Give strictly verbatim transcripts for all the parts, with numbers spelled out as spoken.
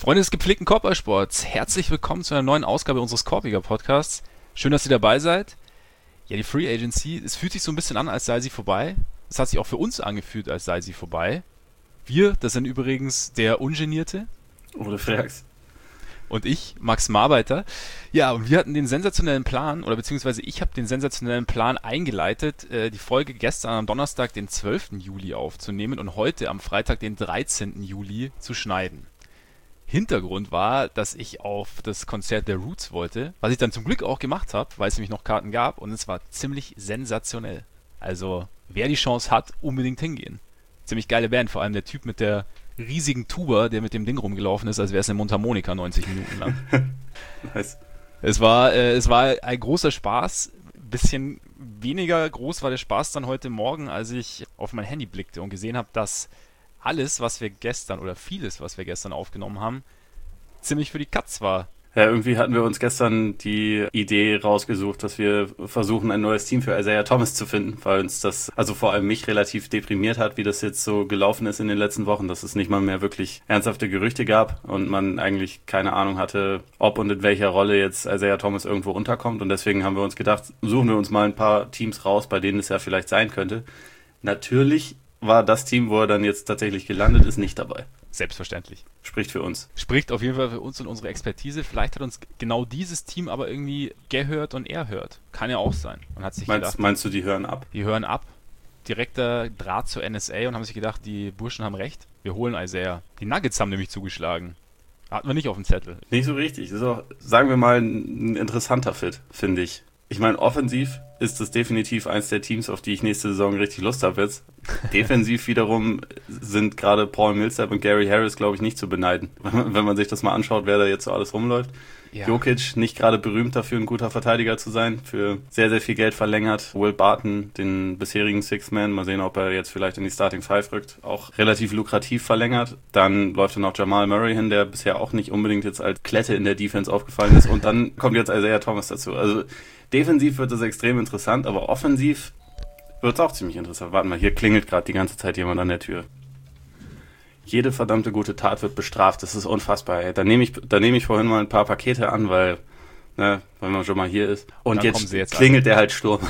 Freunde des gepflegten Korbballsports, herzlich willkommen zu einer neuen Ausgabe unseres Korbiger Podcasts. Schön, dass ihr dabei seid. Ja, die Free Agency, es fühlt sich so ein bisschen an, als sei sie vorbei. Es hat sich auch für uns angefühlt, als sei sie vorbei. Wir, das sind übrigens der Ungenierte. Ole Freaks. Und ich, Max Marbeiter. Ja, und wir hatten den sensationellen Plan, oder beziehungsweise ich habe den sensationellen Plan eingeleitet, die Folge gestern am Donnerstag, den zwölften Juli aufzunehmen und heute am Freitag, den dreizehnten Juli zu schneiden. Hintergrund war, dass ich auf das Konzert der Roots wollte, was ich dann zum Glück auch gemacht habe, weil es nämlich noch Karten gab und es war ziemlich sensationell. Also, wer die Chance hat, unbedingt hingehen. Ziemlich geile Band, vor allem der Typ mit der riesigen Tuba, der mit dem Ding rumgelaufen ist, als wäre es eine Mundharmonika neunzig Minuten lang. Nice. Es war, äh, es war ein großer Spaß. Bisschen weniger groß war der Spaß dann heute Morgen, als ich auf mein Handy blickte und gesehen habe, dass alles, was wir gestern, oder vieles, was wir gestern aufgenommen haben, ziemlich für die Katz war. Ja, irgendwie hatten wir uns gestern die Idee rausgesucht, dass wir versuchen, ein neues Team für Isaiah Thomas zu finden, weil uns das, also vor allem mich, relativ deprimiert hat, wie das jetzt so gelaufen ist in den letzten Wochen, dass es nicht mal mehr wirklich ernsthafte Gerüchte gab und man eigentlich keine Ahnung hatte, ob und in welcher Rolle jetzt Isaiah Thomas irgendwo unterkommt. Und deswegen haben wir uns gedacht, suchen wir uns mal ein paar Teams raus, bei denen es ja vielleicht sein könnte. Natürlich war das Team, wo er dann jetzt tatsächlich gelandet ist, nicht dabei. Selbstverständlich. Spricht für uns. Spricht auf jeden Fall für uns und unsere Expertise. Vielleicht hat uns genau dieses Team aber irgendwie gehört und er hört. Kann ja auch sein. Man hat sich meinst, gedacht, meinst du, die hören ab? Die hören ab. Direkter Draht zur N S A und haben sich gedacht, die Burschen haben recht. Wir holen Isaiah. Die Nuggets haben nämlich zugeschlagen. Hatten wir nicht auf dem Zettel. Nicht so richtig. Das ist auch, sagen wir mal, ein interessanter Fit, finde ich. Ich meine, offensiv ist das definitiv eins der Teams, auf die ich nächste Saison richtig Lust habe jetzt. Defensiv wiederum sind gerade Paul Millsap und Gary Harris, glaube ich, nicht zu beneiden. Wenn man sich das mal anschaut, wer da jetzt so alles rumläuft. Ja. Jokic, nicht gerade berühmt dafür, ein guter Verteidiger zu sein, für sehr, sehr viel Geld verlängert. Will Barton, den bisherigen Six-Man, mal sehen, ob er jetzt vielleicht in die Starting Five rückt, auch relativ lukrativ verlängert. Dann läuft dann noch Jamal Murray hin, der bisher auch nicht unbedingt jetzt als Klette in der Defense aufgefallen ist. Und dann kommt jetzt Isaiah Thomas dazu. Also defensiv wird das extrem interessant, aber offensiv wird es auch ziemlich interessant. Warte mal, hier klingelt gerade die ganze Zeit jemand an der Tür. Jede verdammte gute Tat wird bestraft, das ist unfassbar. Ey. Da nehme ich, da nehme ich vorhin mal ein paar Pakete an, weil, ne, weil man schon mal hier ist. Und jetzt, jetzt klingelt an. Der halt Sturm.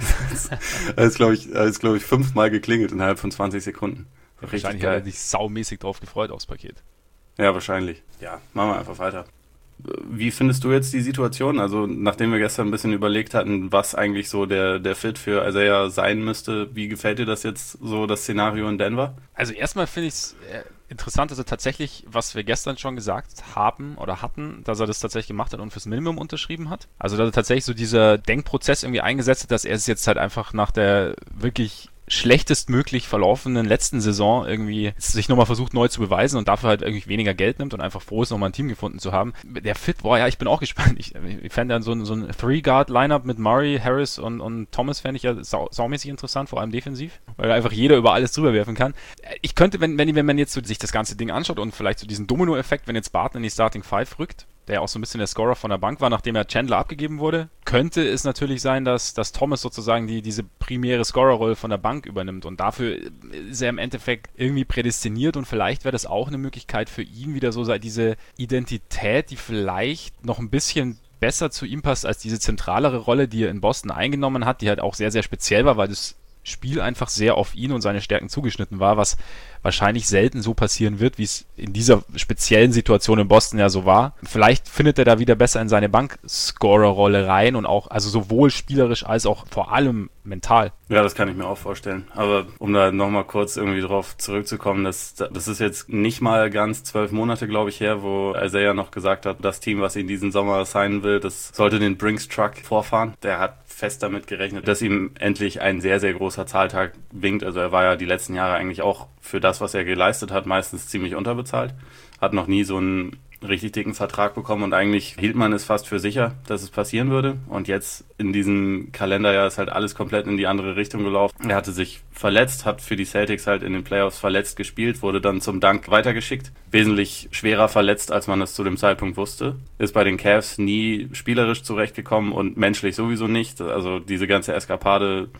Er ist, glaube ich, er ist, glaube ich, fünfmal geklingelt innerhalb von zwanzig Sekunden. Wahrscheinlich geil. Hat er sich saumäßig drauf gefreut aufs Paket. Ja, wahrscheinlich. Ja, machen wir einfach weiter. Wie findest du jetzt die Situation? Also, nachdem wir gestern ein bisschen überlegt hatten, was eigentlich so der, der Fit für Isaiah sein müsste, wie gefällt dir das jetzt so, das Szenario in Denver? Also, erstmal finde ich es interessant, dass er tatsächlich, was wir gestern schon gesagt haben oder hatten, dass er das tatsächlich gemacht hat und fürs Minimum unterschrieben hat. Also, dass er tatsächlich so dieser Denkprozess irgendwie eingesetzt hat, dass er es jetzt halt einfach nach der wirklich schlechtestmöglich verlaufenden letzten Saison irgendwie sich nochmal versucht neu zu beweisen und dafür halt irgendwie weniger Geld nimmt und einfach froh ist, nochmal ein Team gefunden zu haben. Der Fit, boah, ja, ich bin auch gespannt. Ich, ich fände dann so ein, so ein Three-Guard-Lineup mit Murray, Harris und, und Thomas fände ich ja sau, saumäßig interessant, vor allem defensiv, weil einfach jeder über alles drüber werfen kann. Ich könnte, wenn, wenn, wenn man jetzt so sich das ganze Ding anschaut und vielleicht so diesen Domino-Effekt, wenn jetzt Barton in die Starting Five rückt, der ja auch so ein bisschen der Scorer von der Bank war, nachdem er Chandler abgegeben wurde, könnte es natürlich sein, dass, dass Thomas sozusagen die, diese primäre Scorer-Rolle von der Bank übernimmt und dafür ist er im Endeffekt irgendwie prädestiniert und vielleicht wäre das auch eine Möglichkeit für ihn wieder so diese Identität, die vielleicht noch ein bisschen besser zu ihm passt als diese zentralere Rolle, die er in Boston eingenommen hat, die halt auch sehr, sehr speziell war, weil das Spiel einfach sehr auf ihn und seine Stärken zugeschnitten war, was wahrscheinlich selten so passieren wird, wie es in dieser speziellen Situation in Boston ja so war. Vielleicht findet er da wieder besser in seine Bank-Scorer-Rolle rein und auch, also sowohl spielerisch als auch vor allem mental. Ja, das kann ich mir auch vorstellen. Aber um da nochmal kurz irgendwie drauf zurückzukommen, das, das ist jetzt nicht mal ganz zwölf Monate, glaube ich, her, wo Isaiah noch gesagt hat, das Team, was ihn diesen Sommer signen will, das sollte den Brinks-Truck vorfahren. Der hat fest damit gerechnet, dass ihm endlich ein sehr, sehr großer Zahltag winkt. Also er war ja die letzten Jahre eigentlich auch für das, was er geleistet hat, meistens ziemlich unterbezahlt. Hat noch nie so einen richtig dicken Vertrag bekommen und eigentlich hielt man es fast für sicher, dass es passieren würde. Und jetzt in diesem Kalenderjahr ist halt alles komplett in die andere Richtung gelaufen. Er hatte sich verletzt, hat für die Celtics halt in den Playoffs verletzt gespielt, wurde dann zum Dank weitergeschickt. Wesentlich schwerer verletzt, als man es zu dem Zeitpunkt wusste. Ist bei den Cavs nie spielerisch zurechtgekommen und menschlich sowieso nicht. Also diese ganze Eskapade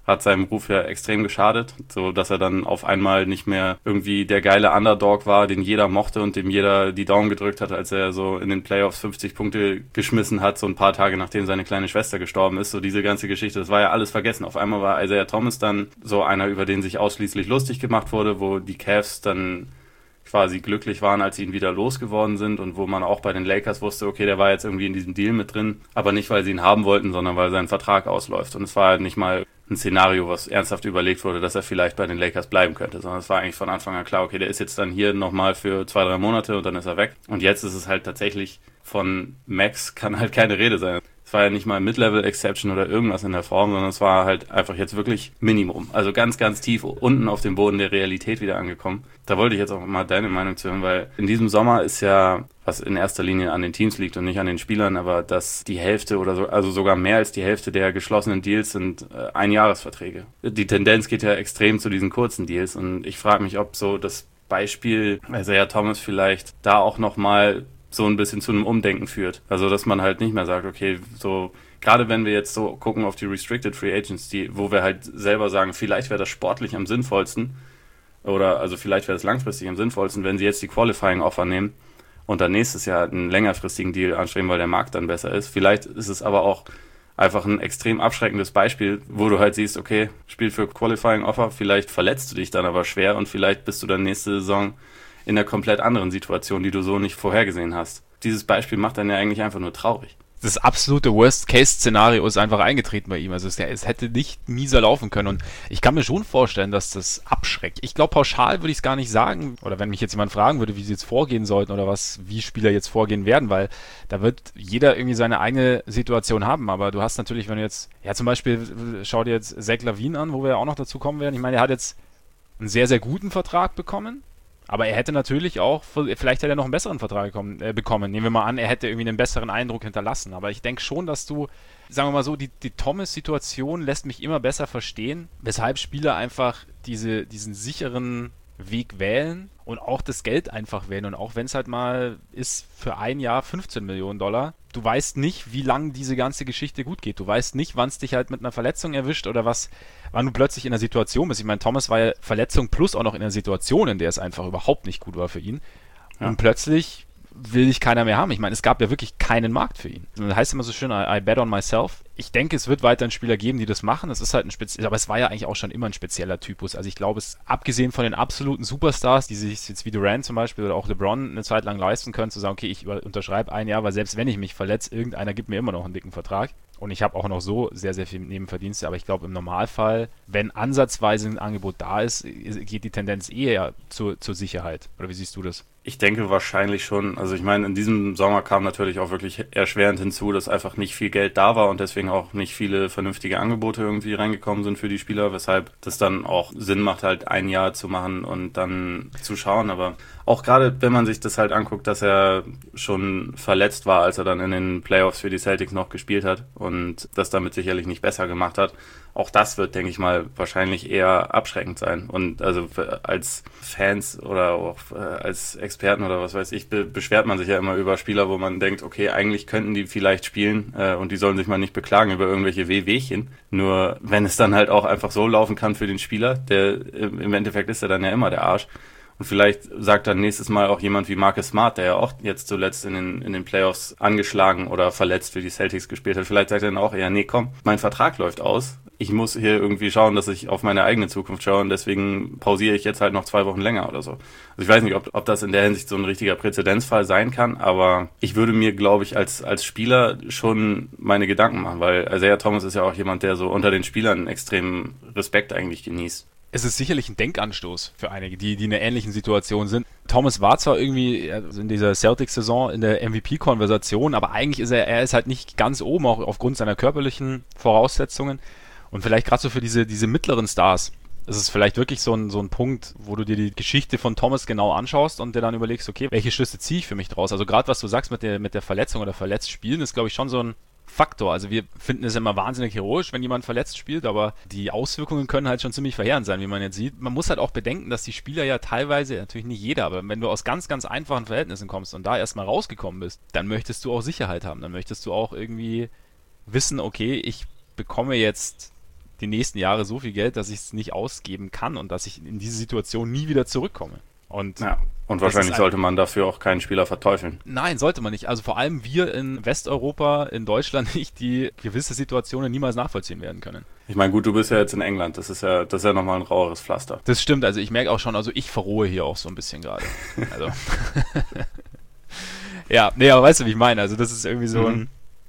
hat seinem Ruf ja extrem geschadet, so dass er dann auf einmal nicht mehr irgendwie der geile Underdog war, den jeder mochte und dem jeder die Daumen gedrückt hat, als er so in den Playoffs fünfzig Punkte geschmissen hat, so ein paar Tage nachdem seine kleine Schwester gestorben ist. So diese ganze Geschichte, das war ja alles vergessen. Auf einmal war Isaiah Thomas dann so einer, über den sich ausschließlich lustig gemacht wurde, wo die Cavs dann quasi glücklich waren, als sie ihn wieder losgeworden sind und wo man auch bei den Lakers wusste, okay, der war jetzt irgendwie in diesem Deal mit drin, aber nicht, weil sie ihn haben wollten, sondern weil sein Vertrag ausläuft. Und es war halt nicht mal ein Szenario, was ernsthaft überlegt wurde, dass er vielleicht bei den Lakers bleiben könnte, sondern es war eigentlich von Anfang an klar, okay, der ist jetzt dann hier nochmal für zwei, drei Monate und dann ist er weg. Und jetzt ist es halt tatsächlich, von Max kann halt keine Rede sein. Es war ja nicht mal Mid-Level-Exception oder irgendwas in der Form, sondern es war halt einfach jetzt wirklich Minimum. Also ganz, ganz tief unten auf dem Boden der Realität wieder angekommen. Da wollte ich jetzt auch mal deine Meinung zu hören, weil in diesem Sommer ist ja, was in erster Linie an den Teams liegt und nicht an den Spielern, aber dass die Hälfte oder so, also sogar mehr als die Hälfte der geschlossenen Deals sind äh, Einjahresverträge. Die Tendenz geht ja extrem zu diesen kurzen Deals und ich frage mich, ob so das Beispiel Isaiah Thomas vielleicht da auch nochmal so ein bisschen zu einem Umdenken führt. Also, dass man halt nicht mehr sagt, okay, so, gerade wenn wir jetzt so gucken auf die Restricted Free Agents, die, wo wir halt selber sagen, vielleicht wäre das sportlich am sinnvollsten, oder also vielleicht wäre das langfristig am sinnvollsten, wenn sie jetzt die Qualifying Offer nehmen und dann nächstes Jahr einen längerfristigen Deal anstreben, weil der Markt dann besser ist. Vielleicht ist es aber auch einfach ein extrem abschreckendes Beispiel, wo du halt siehst, okay, Spiel für Qualifying Offer, vielleicht verletzt du dich dann aber schwer und vielleicht bist du dann nächste Saison in einer komplett anderen Situation, die du so nicht vorhergesehen hast. Dieses Beispiel macht dann ja eigentlich einfach nur traurig. Das absolute Worst-Case-Szenario ist einfach eingetreten bei ihm. Also es, es hätte nicht mieser laufen können. Und ich kann mir schon vorstellen, dass das abschreckt. Ich glaube, pauschal würde ich es gar nicht sagen. Oder wenn mich jetzt jemand fragen würde, wie sie jetzt vorgehen sollten oder was, wie Spieler jetzt vorgehen werden, weil da wird jeder irgendwie seine eigene Situation haben. Aber du hast natürlich, wenn du jetzt, ja zum Beispiel, schau dir jetzt Zach LaVine an, wo wir ja auch noch dazu kommen werden. Ich meine, er hat jetzt einen sehr, sehr guten Vertrag bekommen. Aber er hätte natürlich auch, vielleicht hätte er noch einen besseren Vertrag bekommen, äh, bekommen. Nehmen wir mal an, er hätte irgendwie einen besseren Eindruck hinterlassen. Aber ich denke schon, dass du, sagen wir mal so, die, die Thomas-Situation lässt mich immer besser verstehen, weshalb Spieler einfach diese, diesen sicheren Weg wählen und auch das Geld einfach wählen. Und auch wenn es halt mal ist für ein Jahr fünfzehn Millionen Dollar, du weißt nicht, wie lange diese ganze Geschichte gut geht. Du weißt nicht, wann es dich halt mit einer Verletzung erwischt oder was, wann du plötzlich in einer Situation bist. Ich meine, Thomas war ja Verletzung plus auch noch in einer Situation, in der es einfach überhaupt nicht gut war für ihn. Ja. Und plötzlich will dich keiner mehr haben. Ich meine, es gab ja wirklich keinen Markt für ihn. Das heißt immer so schön, I, I bet on myself. Ich denke, es wird weiterhin Spieler geben, die das machen. Es ist halt ein spezieller, aber es war ja eigentlich auch schon immer ein spezieller Typus. Also ich glaube, es abgesehen von den absoluten Superstars, die sich jetzt wie Durant zum Beispiel oder auch LeBron eine Zeit lang leisten können, zu sagen, okay, ich unterschreibe ein Jahr, weil selbst wenn ich mich verletze, irgendeiner gibt mir immer noch einen dicken Vertrag. Und ich habe auch noch so sehr, sehr viel Nebenverdienste. Aber ich glaube, im Normalfall, wenn ansatzweise ein Angebot da ist, geht die Tendenz eher zur, zur Sicherheit. Oder wie siehst du das? Ich denke wahrscheinlich schon. Also ich meine, in diesem Sommer kam natürlich auch wirklich erschwerend hinzu, dass einfach nicht viel Geld da war und deswegen auch nicht viele vernünftige Angebote irgendwie reingekommen sind für die Spieler, weshalb das dann auch Sinn macht, halt ein Jahr zu machen und dann zu schauen. Aber auch gerade, wenn man sich das halt anguckt, dass er schon verletzt war, als er dann in den Playoffs für die Celtics noch gespielt hat und das damit sicherlich nicht besser gemacht hat, auch das wird, denke ich mal, wahrscheinlich eher abschreckend sein. Und also als Fans oder auch als Experten oder was weiß ich, be- beschwert man sich ja immer über Spieler, wo man denkt, okay, eigentlich könnten die vielleicht spielen äh, und die sollen sich mal nicht beklagen über irgendwelche Wehwehchen. Nur wenn es dann halt auch einfach so laufen kann für den Spieler, der im Endeffekt ist er dann ja immer der Arsch. Und vielleicht sagt dann nächstes Mal auch jemand wie Marcus Smart, der ja auch jetzt zuletzt in den, in den Playoffs angeschlagen oder verletzt für die Celtics gespielt hat, vielleicht sagt er dann auch eher, nee, komm, mein Vertrag läuft aus. Ich muss hier irgendwie schauen, dass ich auf meine eigene Zukunft schaue und deswegen pausiere ich jetzt halt noch zwei Wochen länger oder so. Also ich weiß nicht, ob, ob das in der Hinsicht so ein richtiger Präzedenzfall sein kann, aber ich würde mir, glaube ich, als, als Spieler schon meine Gedanken machen, weil Isaiah Thomas ist ja auch jemand, der so unter den Spielern extremen Respekt eigentlich genießt. Es ist sicherlich ein Denkanstoß für einige, die, die in einer ähnlichen Situation sind. Thomas war zwar irgendwie also in dieser Celtics-Saison in der M V P-Konversation, aber eigentlich ist er, er ist halt nicht ganz oben, auch aufgrund seiner körperlichen Voraussetzungen. Und vielleicht gerade so für diese, diese mittleren Stars ist es vielleicht wirklich so ein, so ein Punkt, wo du dir die Geschichte von Thomas genau anschaust und dir dann überlegst, okay, welche Schlüsse ziehe ich für mich draus? Also gerade was du sagst mit der, mit der Verletzung oder verletzt spielen, ist glaube ich schon so ein Faktor. Also wir finden es immer wahnsinnig heroisch, wenn jemand verletzt spielt, aber die Auswirkungen können halt schon ziemlich verheerend sein, wie man jetzt sieht. Man muss halt auch bedenken, dass die Spieler ja teilweise, natürlich nicht jeder, aber wenn du aus ganz, ganz einfachen Verhältnissen kommst und da erstmal rausgekommen bist, dann möchtest du auch Sicherheit haben. Dann möchtest du auch irgendwie wissen, okay, ich bekomme jetzt die nächsten Jahre so viel Geld, dass ich es nicht ausgeben kann und dass ich in diese Situation nie wieder zurückkomme. Und ja. Und wahrscheinlich sollte man dafür auch keinen Spieler verteufeln. Nein, sollte man nicht. Also vor allem wir in Westeuropa, in Deutschland nicht, die gewisse Situationen niemals nachvollziehen werden können. Ich meine, gut, du bist ja jetzt in England. Das ist ja, das ist ja nochmal ein raueres Pflaster. Das stimmt. Also ich merke auch schon, also ich verrohe hier auch so ein bisschen gerade. Also ja, nee, aber weißt du, wie ich meine? Also das ist irgendwie so ein, mhm.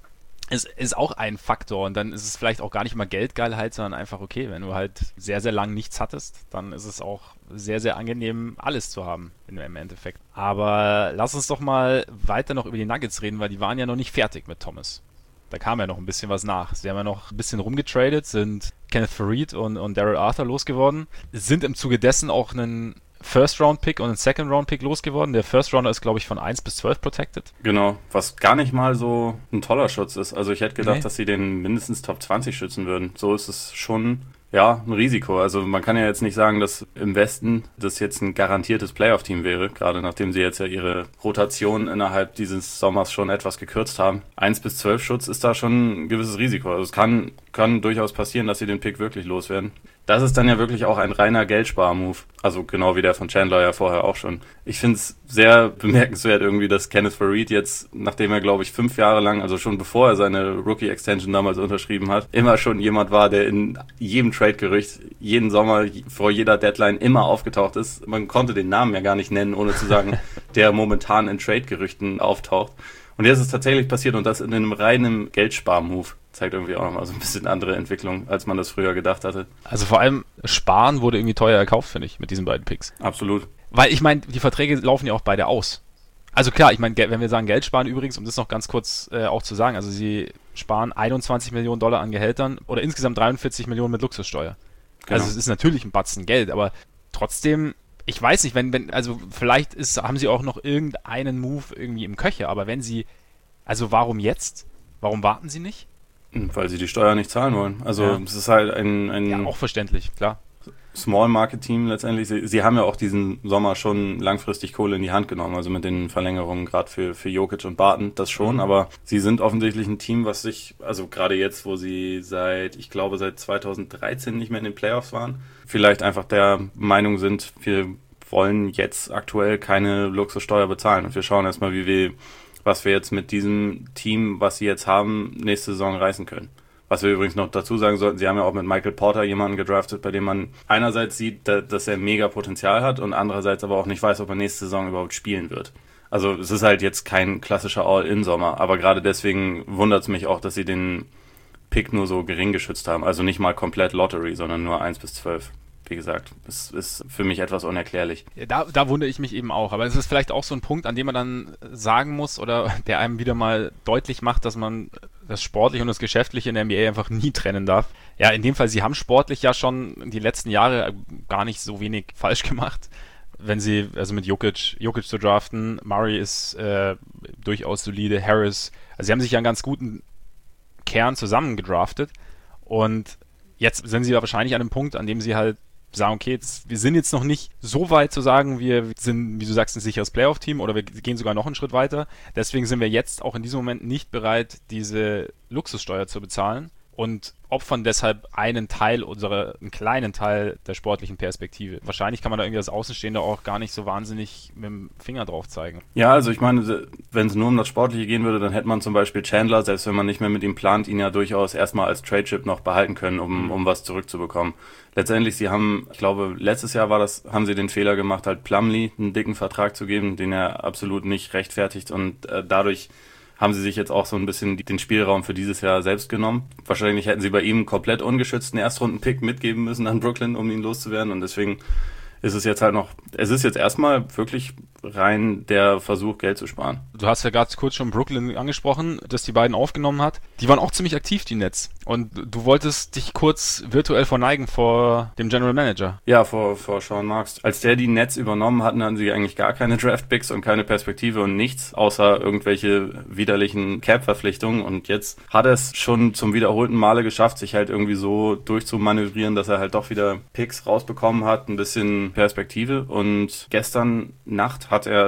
Es ist auch ein Faktor und dann ist es vielleicht auch gar nicht mal Geldgeilheit, sondern einfach okay, wenn du halt sehr, sehr lang nichts hattest, dann ist es auch sehr, sehr angenehm, alles zu haben im Endeffekt. Aber lass uns doch mal weiter noch über die Nuggets reden, weil die waren ja noch nicht fertig mit Thomas. Da kam ja noch ein bisschen was nach. Sie haben ja noch ein bisschen rumgetradet, sind Kenneth Faried und, und Daryl Arthur losgeworden, sind im Zuge dessen auch einen First-Round-Pick und einen Second-Round-Pick losgeworden. Der First-Rounder ist, glaube ich, von eins bis zwölf protected. Genau, was gar nicht mal so ein toller Schutz ist. Also ich hätte gedacht, Nee. dass sie den mindestens Top zwanzig schützen würden. So ist es schon, ja, ein Risiko. Also man kann ja jetzt nicht sagen, dass im Westen das jetzt ein garantiertes Playoff-Team wäre, gerade nachdem sie jetzt ja ihre Rotation innerhalb dieses Sommers schon etwas gekürzt haben. eins bis zwölf Schutz ist da schon ein gewisses Risiko. Also es kann, kann durchaus passieren, dass sie den Pick wirklich loswerden. Das ist dann ja wirklich auch ein reiner Geldspar-Move. Also genau wie der von Chandler ja vorher auch schon. Ich finde es sehr bemerkenswert irgendwie, dass Kenneth Faried jetzt, nachdem er glaube ich fünf Jahre lang, also schon bevor er seine Rookie-Extension damals unterschrieben hat, immer schon jemand war, der in jedem Trade-Gerücht, jeden Sommer, vor jeder Deadline immer aufgetaucht ist. Man konnte den Namen ja gar nicht nennen, ohne zu sagen, der momentan in Trade-Gerüchten auftaucht. Und jetzt ist es tatsächlich passiert und das in einem reinen Geldspar-Move. Zeigt irgendwie auch nochmal so ein bisschen andere Entwicklung, als man das früher gedacht hatte. Also vor allem Sparen wurde irgendwie teuer erkauft, finde ich, mit diesen beiden Picks. Absolut. Weil ich meine, die Verträge laufen ja auch beide aus. Also klar, ich meine, wenn wir sagen Geld sparen übrigens, um das noch ganz kurz äh, auch zu sagen, also sie sparen einundzwanzig Millionen Dollar an Gehältern oder insgesamt dreiundvierzig Millionen mit Luxussteuer. Genau. Also es ist natürlich ein Batzen Geld, aber trotzdem, ich weiß nicht, wenn, wenn, also vielleicht ist, haben sie auch noch irgendeinen Move irgendwie im Köcher, aber wenn sie, also warum jetzt? Warum warten sie nicht? Weil sie die Steuer nicht zahlen wollen. Also ja. Es ist halt ein, ein ja, auch verständlich, klar. Small-Market-Team letztendlich. Sie, sie haben ja auch diesen Sommer schon langfristig Kohle in die Hand genommen, also mit den Verlängerungen gerade für, für Jokic und Barton, das schon, mhm. aber sie sind offensichtlich ein Team, was sich, also gerade jetzt, wo sie seit, ich glaube seit zweitausenddreizehn nicht mehr in den Playoffs waren, vielleicht einfach der Meinung sind, wir wollen jetzt aktuell keine Luxussteuer bezahlen und wir schauen erstmal, wie wir was wir jetzt mit diesem Team, was sie jetzt haben, nächste Saison reißen können. Was wir übrigens noch dazu sagen sollten, sie haben ja auch mit Michael Porter jemanden gedraftet, bei dem man einerseits sieht, dass er mega Potenzial hat und andererseits aber auch nicht weiß, ob er nächste Saison überhaupt spielen wird. Also es ist halt jetzt kein klassischer All-In-Sommer, aber gerade deswegen wundert es mich auch, dass sie den Pick nur so gering geschützt haben. Also nicht mal komplett Lottery, sondern nur eins bis zwölf. Wie gesagt, es ist für mich etwas unerklärlich. Ja, da, da wundere ich mich eben auch. Aber es ist vielleicht auch so ein Punkt, an dem man dann sagen muss oder der einem wieder mal deutlich macht, dass man das Sportliche und das Geschäftliche in der N B A einfach nie trennen darf. Ja, in dem Fall, sie haben sportlich ja schon die letzten Jahre gar nicht so wenig falsch gemacht. Wenn sie, also mit Jokic, Jokic zu draften, Murray ist äh, durchaus solide, Harris, also sie haben sich ja einen ganz guten Kern zusammen gedraftet und jetzt sind sie ja wahrscheinlich an einem Punkt, an dem sie halt sagen, okay, jetzt, wir sind jetzt noch nicht so weit zu sagen, wir sind, wie du sagst, ein sicheres Playoff-Team oder wir gehen sogar noch einen Schritt weiter. Deswegen sind wir jetzt auch in diesem Moment nicht bereit, diese Luxussteuer zu bezahlen und opfern deshalb einen Teil unserer, einen kleinen Teil der sportlichen Perspektive. Wahrscheinlich kann man da irgendwie als Außenstehender auch gar nicht so wahnsinnig mit dem Finger drauf zeigen. Ja, also ich meine, wenn es nur um das Sportliche gehen würde, dann hätte man zum Beispiel Chandler, selbst wenn man nicht mehr mit ihm plant, ihn ja durchaus erstmal als Trade-Chip noch behalten können, um, um was zurückzubekommen. Letztendlich, sie haben, ich glaube, letztes Jahr war das, haben sie den Fehler gemacht, halt Plumlee einen dicken Vertrag zu geben, den er absolut nicht rechtfertigt und äh, dadurch haben sie sich jetzt auch so ein bisschen den Spielraum für dieses Jahr selbst genommen. Wahrscheinlich hätten sie bei ihm komplett ungeschützten Erstrunden-Pick mitgeben müssen an Brooklyn, um ihn loszuwerden. Und deswegen ist es jetzt halt noch, es ist jetzt erstmal wirklich rein der Versuch, Geld zu sparen. Du hast ja gerade kurz schon Brooklyn angesprochen, dass die beiden aufgenommen hat. Die waren auch ziemlich aktiv, die Nets. Und du wolltest dich kurz virtuell verneigen vor dem General Manager. Ja, vor, vor Sean Marks. Als der die Nets übernommen hatten, hatten sie eigentlich gar keine Draft-Picks und keine Perspektive und nichts, außer irgendwelche widerlichen Cap-Verpflichtungen. Und jetzt hat er es schon zum wiederholten Male geschafft, sich halt irgendwie so durchzumanövrieren, dass er halt doch wieder Picks rausbekommen hat, ein bisschen Perspektive. Und gestern Nacht hat er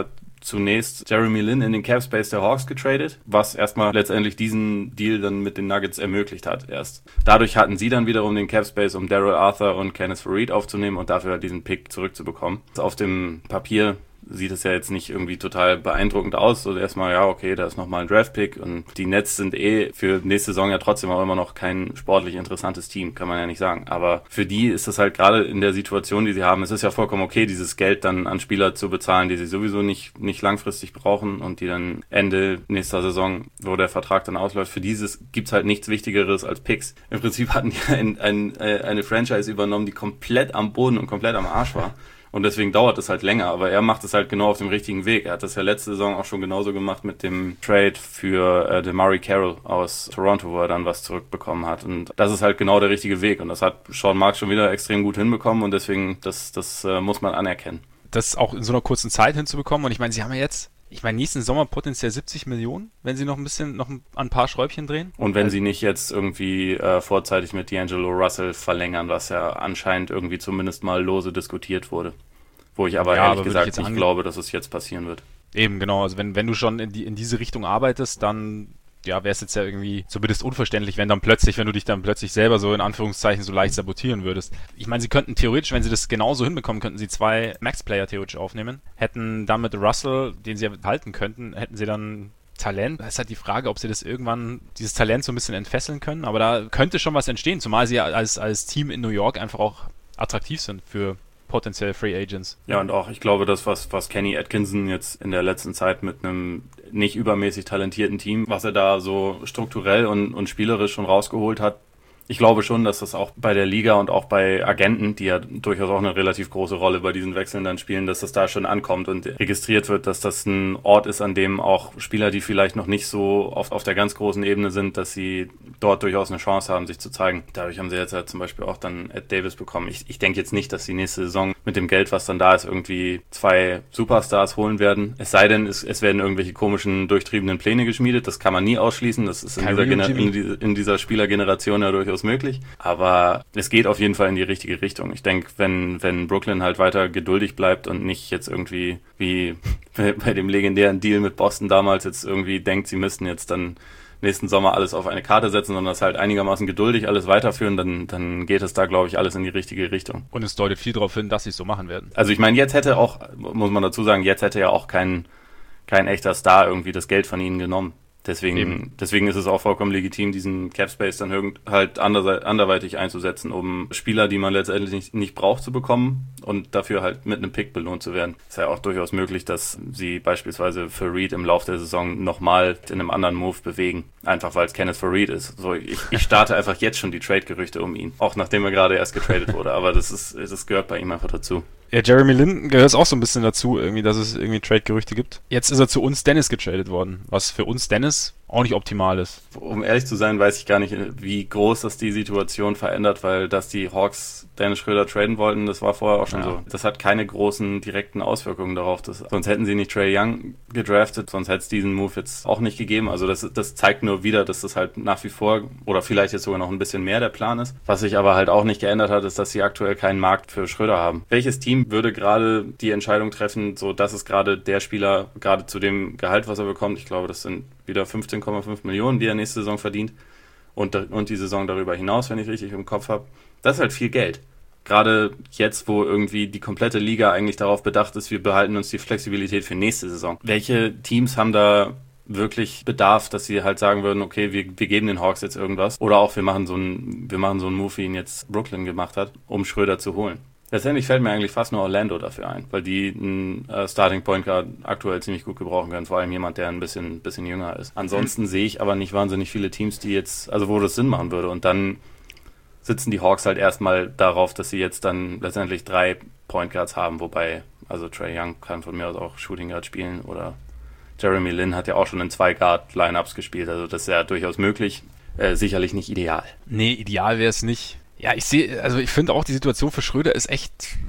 zunächst Jeremy Lin in den Cap Space der Hawks getradet, was erstmal letztendlich diesen Deal dann mit den Nuggets ermöglicht hat erst. Dadurch hatten sie dann wiederum den Cap Space, um Daryl Arthur und Kenneth Faried aufzunehmen und dafür diesen Pick zurückzubekommen. Auf dem Papier sieht es ja jetzt nicht irgendwie total beeindruckend aus. So erstmal, ja, okay, da ist nochmal ein Draft-Pick und die Nets sind eh für nächste Saison ja trotzdem auch immer noch kein sportlich interessantes Team, kann man ja nicht sagen. Aber für die ist das halt gerade in der Situation, die sie haben, es ist ja vollkommen okay, dieses Geld dann an Spieler zu bezahlen, die sie sowieso nicht, nicht langfristig brauchen und die dann Ende nächster Saison, wo der Vertrag dann ausläuft, für dieses gibt's halt nichts Wichtigeres als Picks. Im Prinzip hatten die ein, ein, eine Franchise übernommen, die komplett am Boden und komplett am Arsch war. Und deswegen dauert es halt länger, aber er macht es halt genau auf dem richtigen Weg. Er hat das ja letzte Saison auch schon genauso gemacht mit dem Trade für äh, DeMarre Carroll aus Toronto, wo er dann was zurückbekommen hat. Und das ist halt genau der richtige Weg. Und das hat Sean Marks schon wieder extrem gut hinbekommen und deswegen, das, das äh, muss man anerkennen. Das auch in so einer kurzen Zeit hinzubekommen. Und ich meine, sie haben ja jetzt, ich meine, nächsten Sommer potenziell siebzig Millionen, wenn sie noch ein bisschen, noch ein, ein paar Schräubchen drehen. Und wenn also, sie nicht jetzt irgendwie äh, vorzeitig mit D'Angelo Russell verlängern, was ja anscheinend irgendwie zumindest mal lose diskutiert wurde. Wo ich aber ja, ehrlich aber gesagt ich nicht ange- glaube, dass es jetzt passieren wird. Eben, genau. Also wenn, wenn du schon in, die, in diese Richtung arbeitest, dann ja, wäre es jetzt ja irgendwie zumindest unverständlich, wenn dann plötzlich, wenn du dich dann plötzlich selber so in Anführungszeichen so leicht sabotieren würdest. Ich meine, sie könnten theoretisch, wenn sie das genauso hinbekommen, könnten sie zwei Max-Player theoretisch aufnehmen, hätten dann mit Russell, den sie halten könnten, hätten sie dann Talent. Da ist halt die Frage, ob sie das irgendwann, dieses Talent so ein bisschen entfesseln können, aber da könnte schon was entstehen, zumal sie als, als Team in New York einfach auch attraktiv sind für potenziell Free Agents. Ja, und auch, ich glaube, das, was, was Kenny Atkinson jetzt in der letzten Zeit mit einem nicht übermäßig talentierten Team, was er da so strukturell und, und spielerisch schon rausgeholt hat, ich glaube schon, dass das auch bei der Liga und auch bei Agenten, die ja durchaus auch eine relativ große Rolle bei diesen Wechseln dann spielen, dass das da schon ankommt und registriert wird, dass das ein Ort ist, an dem auch Spieler, die vielleicht noch nicht so auf, auf der ganz großen Ebene sind, dass sie dort durchaus eine Chance haben, sich zu zeigen. Dadurch haben sie jetzt halt zum Beispiel auch dann Ed Davis bekommen. Ich, ich denke jetzt nicht, dass die nächste Saison mit dem Geld, was dann da ist, irgendwie zwei Superstars holen werden. Es sei denn, es, es werden irgendwelche komischen, durchtriebenen Pläne geschmiedet. Das kann man nie ausschließen. Das ist in dieser, Gener- in, in dieser Spielergeneration ja durchaus möglich. Aber es geht auf jeden Fall in die richtige Richtung. Ich denke, wenn, wenn Brooklyn halt weiter geduldig bleibt und nicht jetzt irgendwie wie bei dem legendären Deal mit Boston damals jetzt irgendwie denkt, sie müssten jetzt dann nächsten Sommer alles auf eine Karte setzen, sondern das halt einigermaßen geduldig alles weiterführen, dann, dann geht es da, glaube ich, alles in die richtige Richtung. Und es deutet viel darauf hin, dass sie es so machen werden. Also ich meine, jetzt hätte auch, muss man dazu sagen, jetzt hätte ja auch kein, kein echter Star irgendwie das Geld von ihnen genommen. Deswegen, deswegen ist es auch vollkommen legitim, diesen Cap Space dann irgend, halt ander, anderweitig einzusetzen, um Spieler, die man letztendlich nicht, nicht braucht, zu bekommen und dafür halt mit einem Pick belohnt zu werden. Es ist ja auch durchaus möglich, dass sie beispielsweise Faried im Laufe der Saison nochmal in einem anderen Move bewegen. Einfach weil es Kenneth Faried ist. So, ich, ich starte einfach jetzt schon die Trade-Gerüchte um ihn. Auch nachdem er gerade erst getradet wurde. Aber das ist, das gehört bei ihm einfach dazu. Ja, Jeremy Lin gehört auch so ein bisschen dazu, irgendwie, dass es irgendwie Trade-Gerüchte gibt. Jetzt ist er zu uns Dennis getradet worden, was für uns Dennis auch nicht optimal ist. Um ehrlich zu sein, weiß ich gar nicht, wie groß das die Situation verändert, weil dass die Hawks Dennis Schröder traden wollten, das war vorher auch schon ja. so. Das hat keine großen direkten Auswirkungen darauf. Das, sonst hätten sie nicht Trae Young gedraftet, sonst hätte es diesen Move jetzt auch nicht gegeben. Also das, das zeigt nur wieder, dass das halt nach wie vor oder vielleicht jetzt sogar noch ein bisschen mehr der Plan ist. Was sich aber halt auch nicht geändert hat, ist, dass sie aktuell keinen Markt für Schröder haben. Welches Team würde gerade die Entscheidung treffen, so dass es gerade der Spieler, gerade zu dem Gehalt, was er bekommt, ich glaube, das sind wieder fünfzehn Komma fünf Millionen, die er nächste Saison verdient und, und die Saison darüber hinaus, wenn ich richtig im Kopf habe. Das ist halt viel Geld. Gerade jetzt, wo irgendwie die komplette Liga eigentlich darauf bedacht ist, wir behalten uns die Flexibilität für nächste Saison. Welche Teams haben da wirklich Bedarf, dass sie halt sagen würden, okay, wir, wir geben den Hawks jetzt irgendwas oder auch wir machen so einen, wir machen so einen Move, wie ihn jetzt Brooklyn gemacht hat, um Schröder zu holen. Letztendlich fällt mir eigentlich fast nur Orlando dafür ein, weil die einen äh, Starting Point Guard aktuell ziemlich gut gebrauchen können, vor allem jemand, der ein bisschen, bisschen jünger ist. Ansonsten mhm. sehe ich aber nicht wahnsinnig viele Teams, die jetzt, also wo das Sinn machen würde. Und dann sitzen die Hawks halt erstmal darauf, dass sie jetzt dann letztendlich drei Point Guards haben, wobei, also Trae Young kann von mir aus auch Shooting Guard spielen oder Jeremy Lin hat ja auch schon in zwei Guard-Lineups gespielt, also das ist ja durchaus möglich, äh, sicherlich nicht ideal. Nee, ideal wäre es nicht. Ja, ich sehe, also ich finde auch, die Situation für Schröder ist echt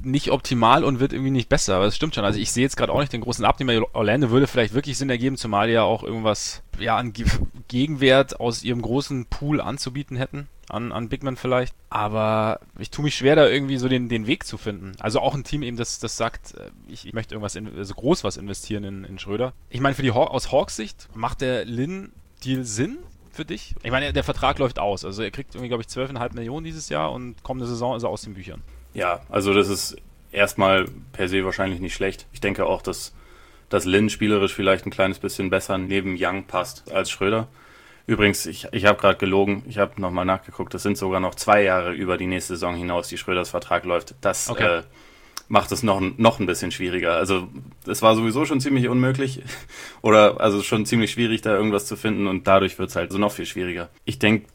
nicht optimal und wird irgendwie nicht besser, aber es stimmt schon. Also ich sehe jetzt gerade auch nicht den großen Abnehmer. Orlando würde vielleicht wirklich Sinn ergeben, zumal die ja auch irgendwas ja, an Ge- Gegenwert aus ihrem großen Pool anzubieten hätten. An, an Bigman vielleicht. Aber ich tue mich schwer, da irgendwie so den, den Weg zu finden. Also auch ein Team eben, das, das sagt, ich, ich möchte irgendwas, in, also groß was investieren in, in Schröder. Ich meine, für die Haw- aus Hawks Sicht macht der Lin-Deal Sinn für dich? Ich meine, der Vertrag läuft aus. Also er kriegt irgendwie, glaube ich, zwölf Komma fünf Millionen dieses Jahr und kommende Saison ist er aus den Büchern. Ja, also das ist erstmal per se wahrscheinlich nicht schlecht. Ich denke auch, dass, dass Lin spielerisch vielleicht ein kleines bisschen besser neben Young passt als Schröder. Übrigens, ich, ich habe gerade gelogen, ich habe nochmal nachgeguckt, das sind sogar noch zwei Jahre über die nächste Saison hinaus, die Schröders Vertrag läuft. Das okay. äh, macht es noch, noch ein bisschen schwieriger. Also es war sowieso schon ziemlich unmöglich oder also schon ziemlich schwierig, da irgendwas zu finden und dadurch wird es halt so noch viel schwieriger. Ich denke,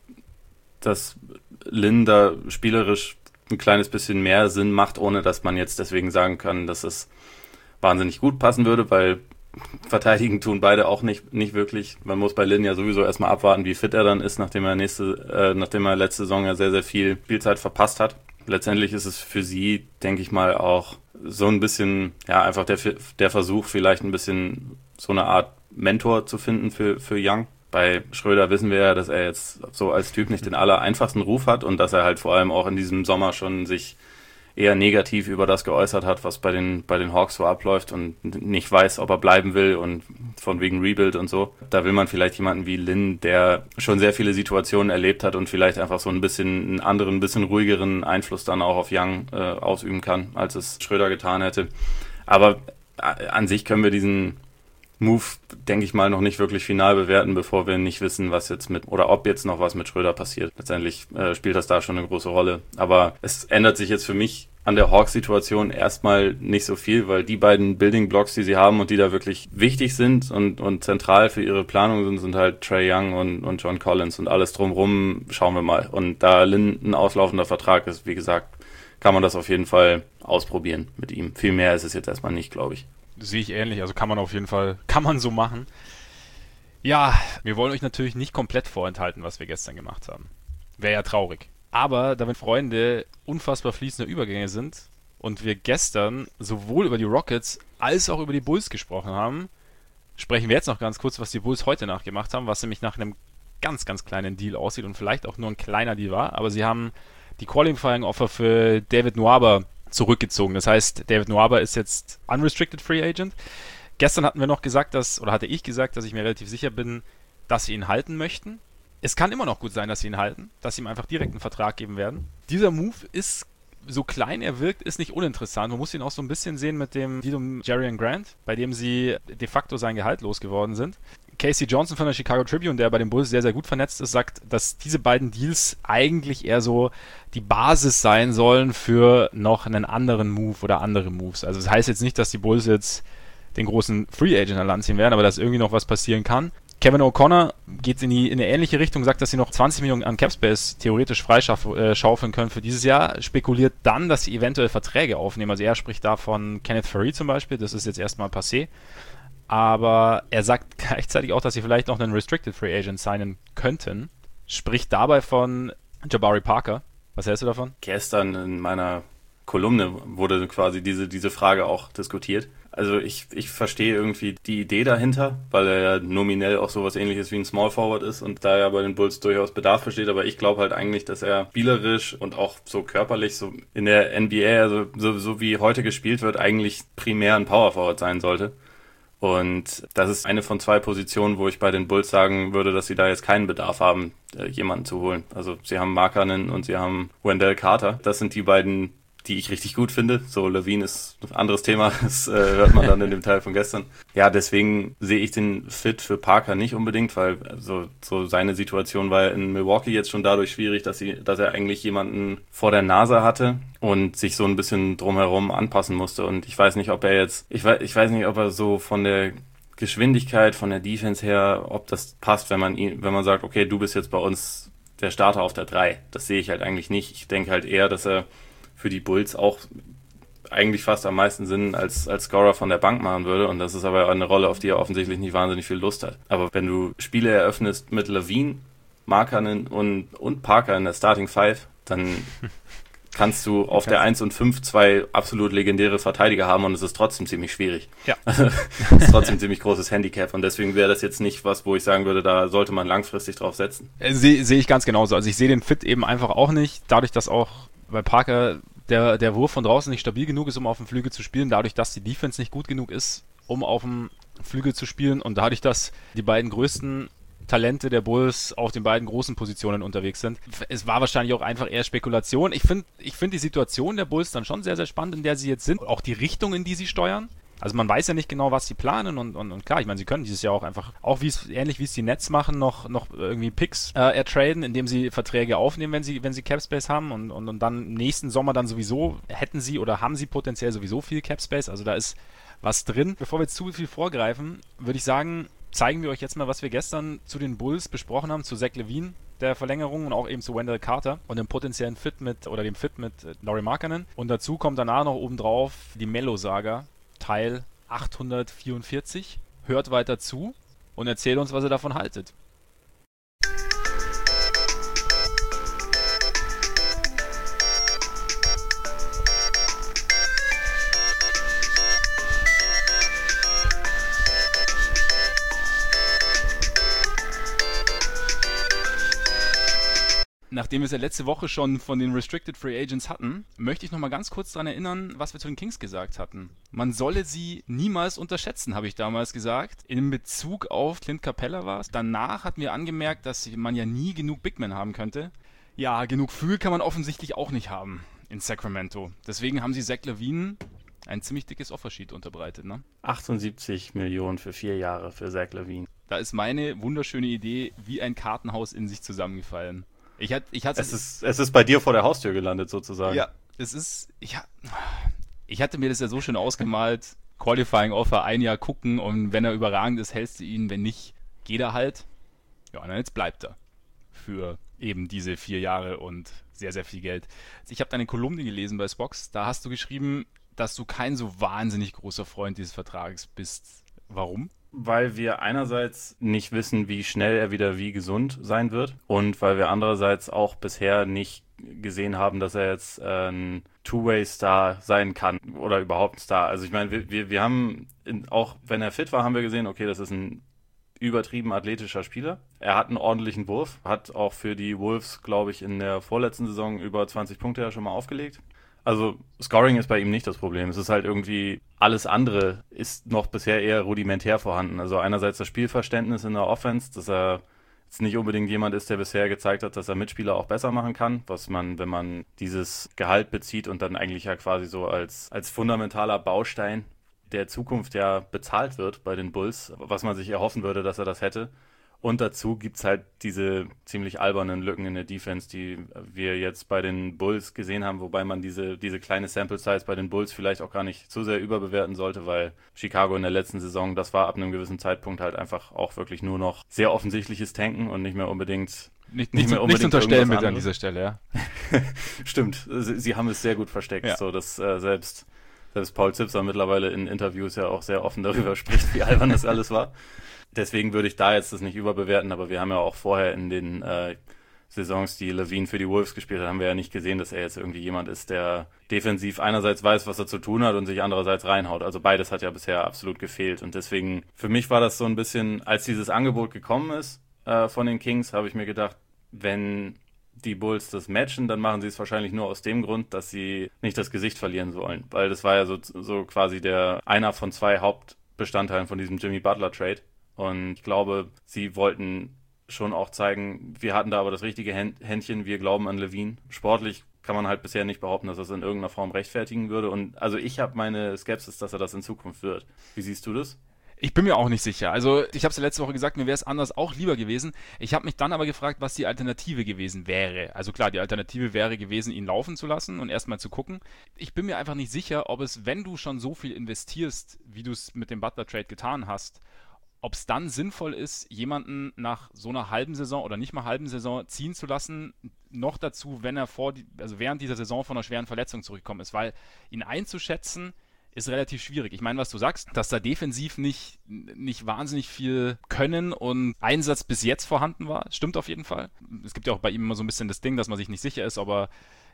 dass Lin da spielerisch ein kleines bisschen mehr Sinn macht, ohne dass man jetzt deswegen sagen kann, dass es wahnsinnig gut passen würde, weil verteidigen tun beide auch nicht, nicht wirklich. Man muss bei Lin ja sowieso erstmal abwarten, wie fit er dann ist, nachdem er nächste, äh, nachdem er letzte Saison ja sehr, sehr viel Spielzeit verpasst hat. Letztendlich ist es für sie, denke ich mal, auch so ein bisschen, ja, einfach der, der Versuch, vielleicht ein bisschen so eine Art Mentor zu finden für, für Young. Bei Schröder wissen wir ja, dass er jetzt so als Typ nicht den aller einfachsten Ruf hat und dass er halt vor allem auch in diesem Sommer schon sich eher negativ über das geäußert hat, was bei den bei den Hawks so abläuft und nicht weiß, ob er bleiben will und von wegen Rebuild und so. Da will man vielleicht jemanden wie Lin, der schon sehr viele Situationen erlebt hat und vielleicht einfach so ein bisschen einen anderen, ein bisschen ruhigeren Einfluss dann auch auf Young äh, ausüben kann, als es Schröder getan hätte. Aber äh, an sich können wir diesen Move, denke ich mal, noch nicht wirklich final bewerten, bevor wir nicht wissen, was jetzt mit, oder ob jetzt noch was mit Schröder passiert. Letztendlich äh, spielt das da schon eine große Rolle. Aber es ändert sich jetzt für mich an der Hawks-Situation erstmal nicht so viel, weil die beiden Building Blocks, die sie haben und die da wirklich wichtig sind und, und zentral für ihre Planung sind, sind halt Trae Young und, und John Collins und alles drumrum schauen wir mal. Und da Lin ein auslaufender Vertrag ist, wie gesagt, kann man das auf jeden Fall ausprobieren mit ihm. Viel mehr ist es jetzt erstmal nicht, glaube ich. Sehe ich ähnlich, also kann man auf jeden Fall, kann man so machen. Ja, wir wollen euch natürlich nicht komplett vorenthalten, was wir gestern gemacht haben. Wäre ja traurig. Aber da wir Freunde unfassbar fließende Übergänge sind und wir gestern sowohl über die Rockets als auch über die Bulls gesprochen haben, sprechen wir jetzt noch ganz kurz, was die Bulls heute nachgemacht haben, was nämlich nach einem ganz, ganz kleinen Deal aussieht und vielleicht auch nur ein kleiner Deal war, aber sie haben die Qualifying-Offer für David Nwaba zurückgezogen. Das heißt, David Nwaba ist jetzt unrestricted Free Agent. Gestern hatten wir noch gesagt, dass, oder hatte ich gesagt, dass ich mir relativ sicher bin, dass sie ihn halten möchten. Es kann immer noch gut sein, dass sie ihn halten, dass sie ihm einfach direkt einen Vertrag geben werden. Dieser Move ist, so klein er wirkt, ist nicht uninteressant. Man muss ihn auch so ein bisschen sehen mit dem Deal um Jerian Grant, bei dem sie de facto sein Gehalt losgeworden sind. Casey Johnson von der Chicago Tribune, der bei den Bulls sehr, sehr gut vernetzt ist, sagt, dass diese beiden Deals eigentlich eher so die Basis sein sollen für noch einen anderen Move oder andere Moves. Also das heißt jetzt nicht, dass die Bulls jetzt den großen Free Agent an Land ziehen werden, aber dass irgendwie noch was passieren kann. Kevin O'Connor geht in die in eine ähnliche Richtung, sagt, dass sie noch zwanzig Millionen an Capspace theoretisch freischaufeln können für dieses Jahr, spekuliert dann, dass sie eventuell Verträge aufnehmen. Also er spricht da von Kenneth Faried zum Beispiel, das ist jetzt erstmal passé. Aber er sagt gleichzeitig auch, dass sie vielleicht noch einen Restricted Free Agent signen könnten. Spricht dabei von Jabari Parker. Was hältst du davon? Gestern in meiner Kolumne wurde quasi diese, diese Frage auch diskutiert. Also ich, ich verstehe irgendwie die Idee dahinter, weil er ja nominell auch sowas ähnliches wie ein Small Forward ist und da ja bei den Bulls durchaus Bedarf besteht, aber ich glaube halt eigentlich, dass er spielerisch und auch so körperlich so in der N B A, also so, so wie heute gespielt wird, eigentlich primär ein Power Forward sein sollte. Und das ist eine von zwei Positionen, wo ich bei den Bulls sagen würde, dass sie da jetzt keinen Bedarf haben, jemanden zu holen. Also sie haben Markkanen und sie haben Wendell Carter. Das sind die beiden, die ich richtig gut finde. So, Levine ist ein anderes Thema, das äh, hört man dann in dem Teil von gestern. Ja, deswegen sehe ich den Fit für Parker nicht unbedingt, weil so, so seine Situation war ja in Milwaukee jetzt schon dadurch schwierig, dass sie, dass er eigentlich jemanden vor der Nase hatte und sich so ein bisschen drumherum anpassen musste. Und ich weiß nicht, ob er jetzt, ich weiß, ich weiß nicht, ob er so von der Geschwindigkeit, von der Defense her, ob das passt, wenn man ihn, wenn man sagt, okay, du bist jetzt bei uns der Starter auf der drei. Das sehe ich halt eigentlich nicht. Ich denke halt eher, dass er für die Bulls auch eigentlich fast am meisten Sinn als, als Scorer von der Bank machen würde. Und das ist aber eine Rolle, auf die er offensichtlich nicht wahnsinnig viel Lust hat. Aber wenn du Spiele eröffnest mit Levine, Markkanen und, und Parker in der Starting Five, dann kannst du auf der eins und fünf zwei absolut legendäre Verteidiger haben und es ist trotzdem ziemlich schwierig. Ja. Es ist trotzdem ein ziemlich großes Handicap und deswegen wäre das jetzt nicht was, wo ich sagen würde, da sollte man langfristig drauf setzen. Sehe seh ich ganz genauso. Also ich sehe den Fit eben einfach auch nicht, dadurch, dass auch bei Parker der, der Wurf von draußen nicht stabil genug ist, um auf dem Flügel zu spielen, dadurch, dass die Defense nicht gut genug ist, um auf dem Flügel zu spielen und dadurch, dass die beiden größten Talente der Bulls auf den beiden großen Positionen unterwegs sind. Es war wahrscheinlich auch einfach eher Spekulation. Ich finde ich find die Situation der Bulls dann schon sehr, sehr spannend, in der sie jetzt sind. Auch die Richtung, in die sie steuern. Also man weiß ja nicht genau, was sie planen und, und, und klar, ich meine, sie können dieses Jahr auch einfach, auch wie es ähnlich wie es die Nets machen, noch, noch irgendwie Picks äh, ertraden, indem sie Verträge aufnehmen, wenn sie, wenn sie Capspace haben und, und, und dann nächsten Sommer dann sowieso hätten sie oder haben sie potenziell sowieso viel Capspace. Also da ist was drin. Bevor wir jetzt zu viel vorgreifen, würde ich sagen, zeigen wir euch jetzt mal, was wir gestern zu den Bulls besprochen haben, zu Zach LaVine, der Verlängerung und auch eben zu Wendell Carter und dem potenziellen Fit mit, oder dem Fit mit äh, Lauri Markkanen. Und dazu kommt danach noch obendrauf die Melo-Saga, Teil achthundertvierundvierzig. Hört weiter zu und erzählt uns, was ihr davon haltet. Nachdem wir es ja letzte Woche schon von den Restricted Free Agents hatten, möchte ich noch mal ganz kurz daran erinnern, was wir zu den Kings gesagt hatten. Man solle sie niemals unterschätzen, habe ich damals gesagt. In Bezug auf Clint Capella war es. Danach hatten wir angemerkt, dass man ja nie genug Big Men haben könnte. Ja, genug Fühl kann man offensichtlich auch nicht haben in Sacramento. Deswegen haben sie Zach LaVine ein ziemlich dickes Offersheet unterbreitet, ne? achtundsiebzig Millionen für vier Jahre für Zach LaVine. Da ist meine wunderschöne Idee wie ein Kartenhaus in sich zusammengefallen. Ich hat, ich hatte, es, ist, es ist bei dir vor der Haustür gelandet, sozusagen. Ja, es ist, ich, ich hatte mir das ja so schön ausgemalt, Qualifying Offer, ein Jahr gucken und wenn er überragend ist, hältst du ihn, wenn nicht, geht er halt. Ja, und dann jetzt bleibt er für eben diese vier Jahre und sehr, sehr viel Geld. Ich habe deine Kolumne gelesen bei Spox, da hast du geschrieben, dass du kein so wahnsinnig großer Freund dieses Vertrags bist. Warum? Weil wir einerseits nicht wissen, wie schnell er wieder wie gesund sein wird und weil wir andererseits auch bisher nicht gesehen haben, dass er jetzt ein Two-Way-Star sein kann oder überhaupt ein Star. Also ich meine, wir, wir, wir haben, in, auch wenn er fit war, haben wir gesehen, okay, das ist ein übertrieben athletischer Spieler. Er hat einen ordentlichen Wurf, hat auch für die Wolves, glaube ich, in der vorletzten Saison über zwanzig Punkte ja schon mal aufgelegt. Also Scoring ist bei ihm nicht das Problem. Es ist halt irgendwie, alles andere ist noch bisher eher rudimentär vorhanden. Also einerseits das Spielverständnis in der Offense, dass er jetzt nicht unbedingt jemand ist, der bisher gezeigt hat, dass er Mitspieler auch besser machen kann, was man, wenn man dieses Gehalt bezieht und dann eigentlich ja quasi so als, als fundamentaler Baustein der Zukunft ja bezahlt wird bei den Bulls, was man sich erhoffen würde, dass er das hätte. Und dazu gibt's halt diese ziemlich albernen Lücken in der Defense, die wir jetzt bei den Bulls gesehen haben, wobei man diese diese kleine Sample Size bei den Bulls vielleicht auch gar nicht zu sehr überbewerten sollte, weil Chicago in der letzten Saison, das war ab einem gewissen Zeitpunkt halt einfach auch wirklich nur noch sehr offensichtliches Tanken und nicht mehr unbedingt Nicht, nicht, mehr unbedingt nicht unterstellen mit an dieser Stelle, ja. Stimmt, sie, sie haben es sehr gut versteckt, ja. So dass äh, selbst selbst Paul Zipser mittlerweile in Interviews ja auch sehr offen darüber spricht, wie albern das alles war. Deswegen würde ich da jetzt das nicht überbewerten, aber wir haben ja auch vorher in den äh, Saisons, die LaVine für die Wolves gespielt hat, haben wir ja nicht gesehen, dass er jetzt irgendwie jemand ist, der defensiv einerseits weiß, was er zu tun hat und sich andererseits reinhaut. Also beides hat ja bisher absolut gefehlt und deswegen, für mich war das so ein bisschen, als dieses Angebot gekommen ist äh, von den Kings, habe ich mir gedacht, wenn die Bulls das matchen, dann machen sie es wahrscheinlich nur aus dem Grund, dass sie nicht das Gesicht verlieren sollen, weil das war ja so, so quasi der einer von zwei Hauptbestandteilen von diesem Jimmy Butler Trade. Und ich glaube, sie wollten schon auch zeigen, wir hatten da aber das richtige Händchen, wir glauben an LaVine. Sportlich kann man halt bisher nicht behaupten, dass er es in irgendeiner Form rechtfertigen würde. Und also ich habe meine Skepsis, dass er das in Zukunft wird. Wie siehst du das? Ich bin mir auch nicht sicher. Also ich habe es ja letzte Woche gesagt, mir wäre es anders auch lieber gewesen. Ich habe mich dann aber gefragt, was die Alternative gewesen wäre. Also klar, die Alternative wäre gewesen, ihn laufen zu lassen und erstmal zu gucken. Ich bin mir einfach nicht sicher, ob es, wenn du schon so viel investierst, wie du es mit dem Butler-Trade getan hast, ob es dann sinnvoll ist, jemanden nach so einer halben Saison oder nicht mal halben Saison ziehen zu lassen, noch dazu, wenn er vor die, also während dieser Saison von einer schweren Verletzung zurückgekommen ist, weil ihn einzuschätzen ist relativ schwierig. Ich meine, was du sagst, dass da defensiv nicht, nicht wahnsinnig viel Können und Einsatz bis jetzt vorhanden war, stimmt auf jeden Fall. Es gibt ja auch bei ihm immer so ein bisschen das Ding, dass man sich nicht sicher ist, ob er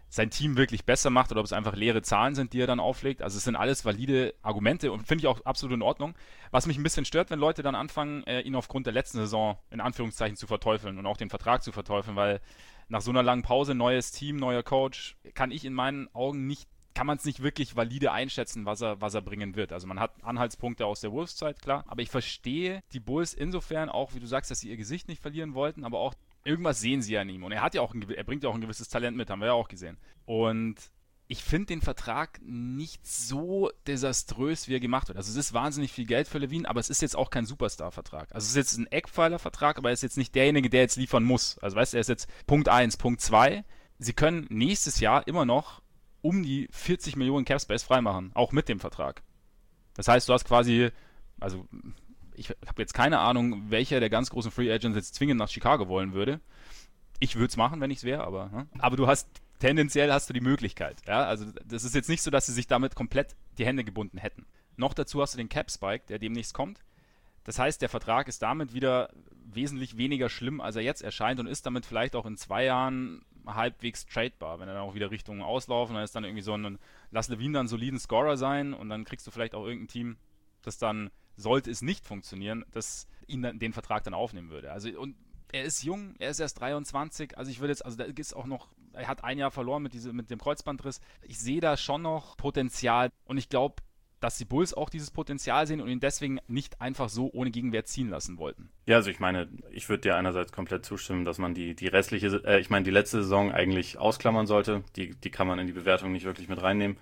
sein Team wirklich besser macht oder ob es einfach leere Zahlen sind, die er dann auflegt. Also es sind alles valide Argumente und finde ich auch absolut in Ordnung. Was mich ein bisschen stört, wenn Leute dann anfangen, äh, ihn aufgrund der letzten Saison in Anführungszeichen zu verteufeln und auch den Vertrag zu verteufeln, weil nach so einer langen Pause, neues Team, neuer Coach, kann ich in meinen Augen nicht, kann man es nicht wirklich valide einschätzen, was er, was er bringen wird. Also man hat Anhaltspunkte aus der Wolves-Zeit, klar, aber ich verstehe die Bulls insofern auch, wie du sagst, dass sie ihr Gesicht nicht verlieren wollten, aber auch irgendwas sehen sie ja in ihm. Und er hat ja auch ein, er bringt ja auch ein gewisses Talent mit, haben wir ja auch gesehen. Und ich finde den Vertrag nicht so desaströs, wie er gemacht wird. Also es ist wahnsinnig viel Geld für Levine, aber es ist jetzt auch kein Superstar-Vertrag. Also es ist jetzt ein Eckpfeiler-Vertrag, aber er ist jetzt nicht derjenige, der jetzt liefern muss. Also weißt du, er ist jetzt Punkt eins, Punkt zwei. Sie können nächstes Jahr immer noch um die vierzig Millionen Cap-Space freimachen, auch mit dem Vertrag. Das heißt, du hast quasi, also ich habe jetzt keine Ahnung, welcher der ganz großen Free Agents jetzt zwingend nach Chicago wollen würde. Ich würde es machen, wenn ich es wäre, aber ne? Aber du hast, tendenziell hast du die Möglichkeit. Ja? Also das ist jetzt nicht so, dass sie sich damit komplett die Hände gebunden hätten. Noch dazu hast du den Cap-Spike, der demnächst kommt. Das heißt, der Vertrag ist damit wieder wesentlich weniger schlimm, als er jetzt erscheint und ist damit vielleicht auch in zwei Jahren halbwegs tradebar, wenn er dann auch wieder Richtung auslaufen, dann ist dann irgendwie so ein, lass Levine dann einen soliden Scorer sein und dann kriegst du vielleicht auch irgendein Team, das dann, sollte es nicht funktionieren, das ihn dann, den Vertrag dann aufnehmen würde. Also, und er ist jung, er ist erst dreiundzwanzig, also ich würde jetzt, also da ist auch noch, er hat ein Jahr verloren mit, diese, mit dem Kreuzbandriss. Ich sehe da schon noch Potenzial und ich glaube, dass die Bulls auch dieses Potenzial sehen und ihn deswegen nicht einfach so ohne Gegenwehr ziehen lassen wollten. Ja, also ich meine, ich würde dir einerseits komplett zustimmen, dass man die, die restliche, äh, ich meine, die letzte Saison eigentlich ausklammern sollte. Die, die kann man in die Bewertung nicht wirklich mit reinnehmen.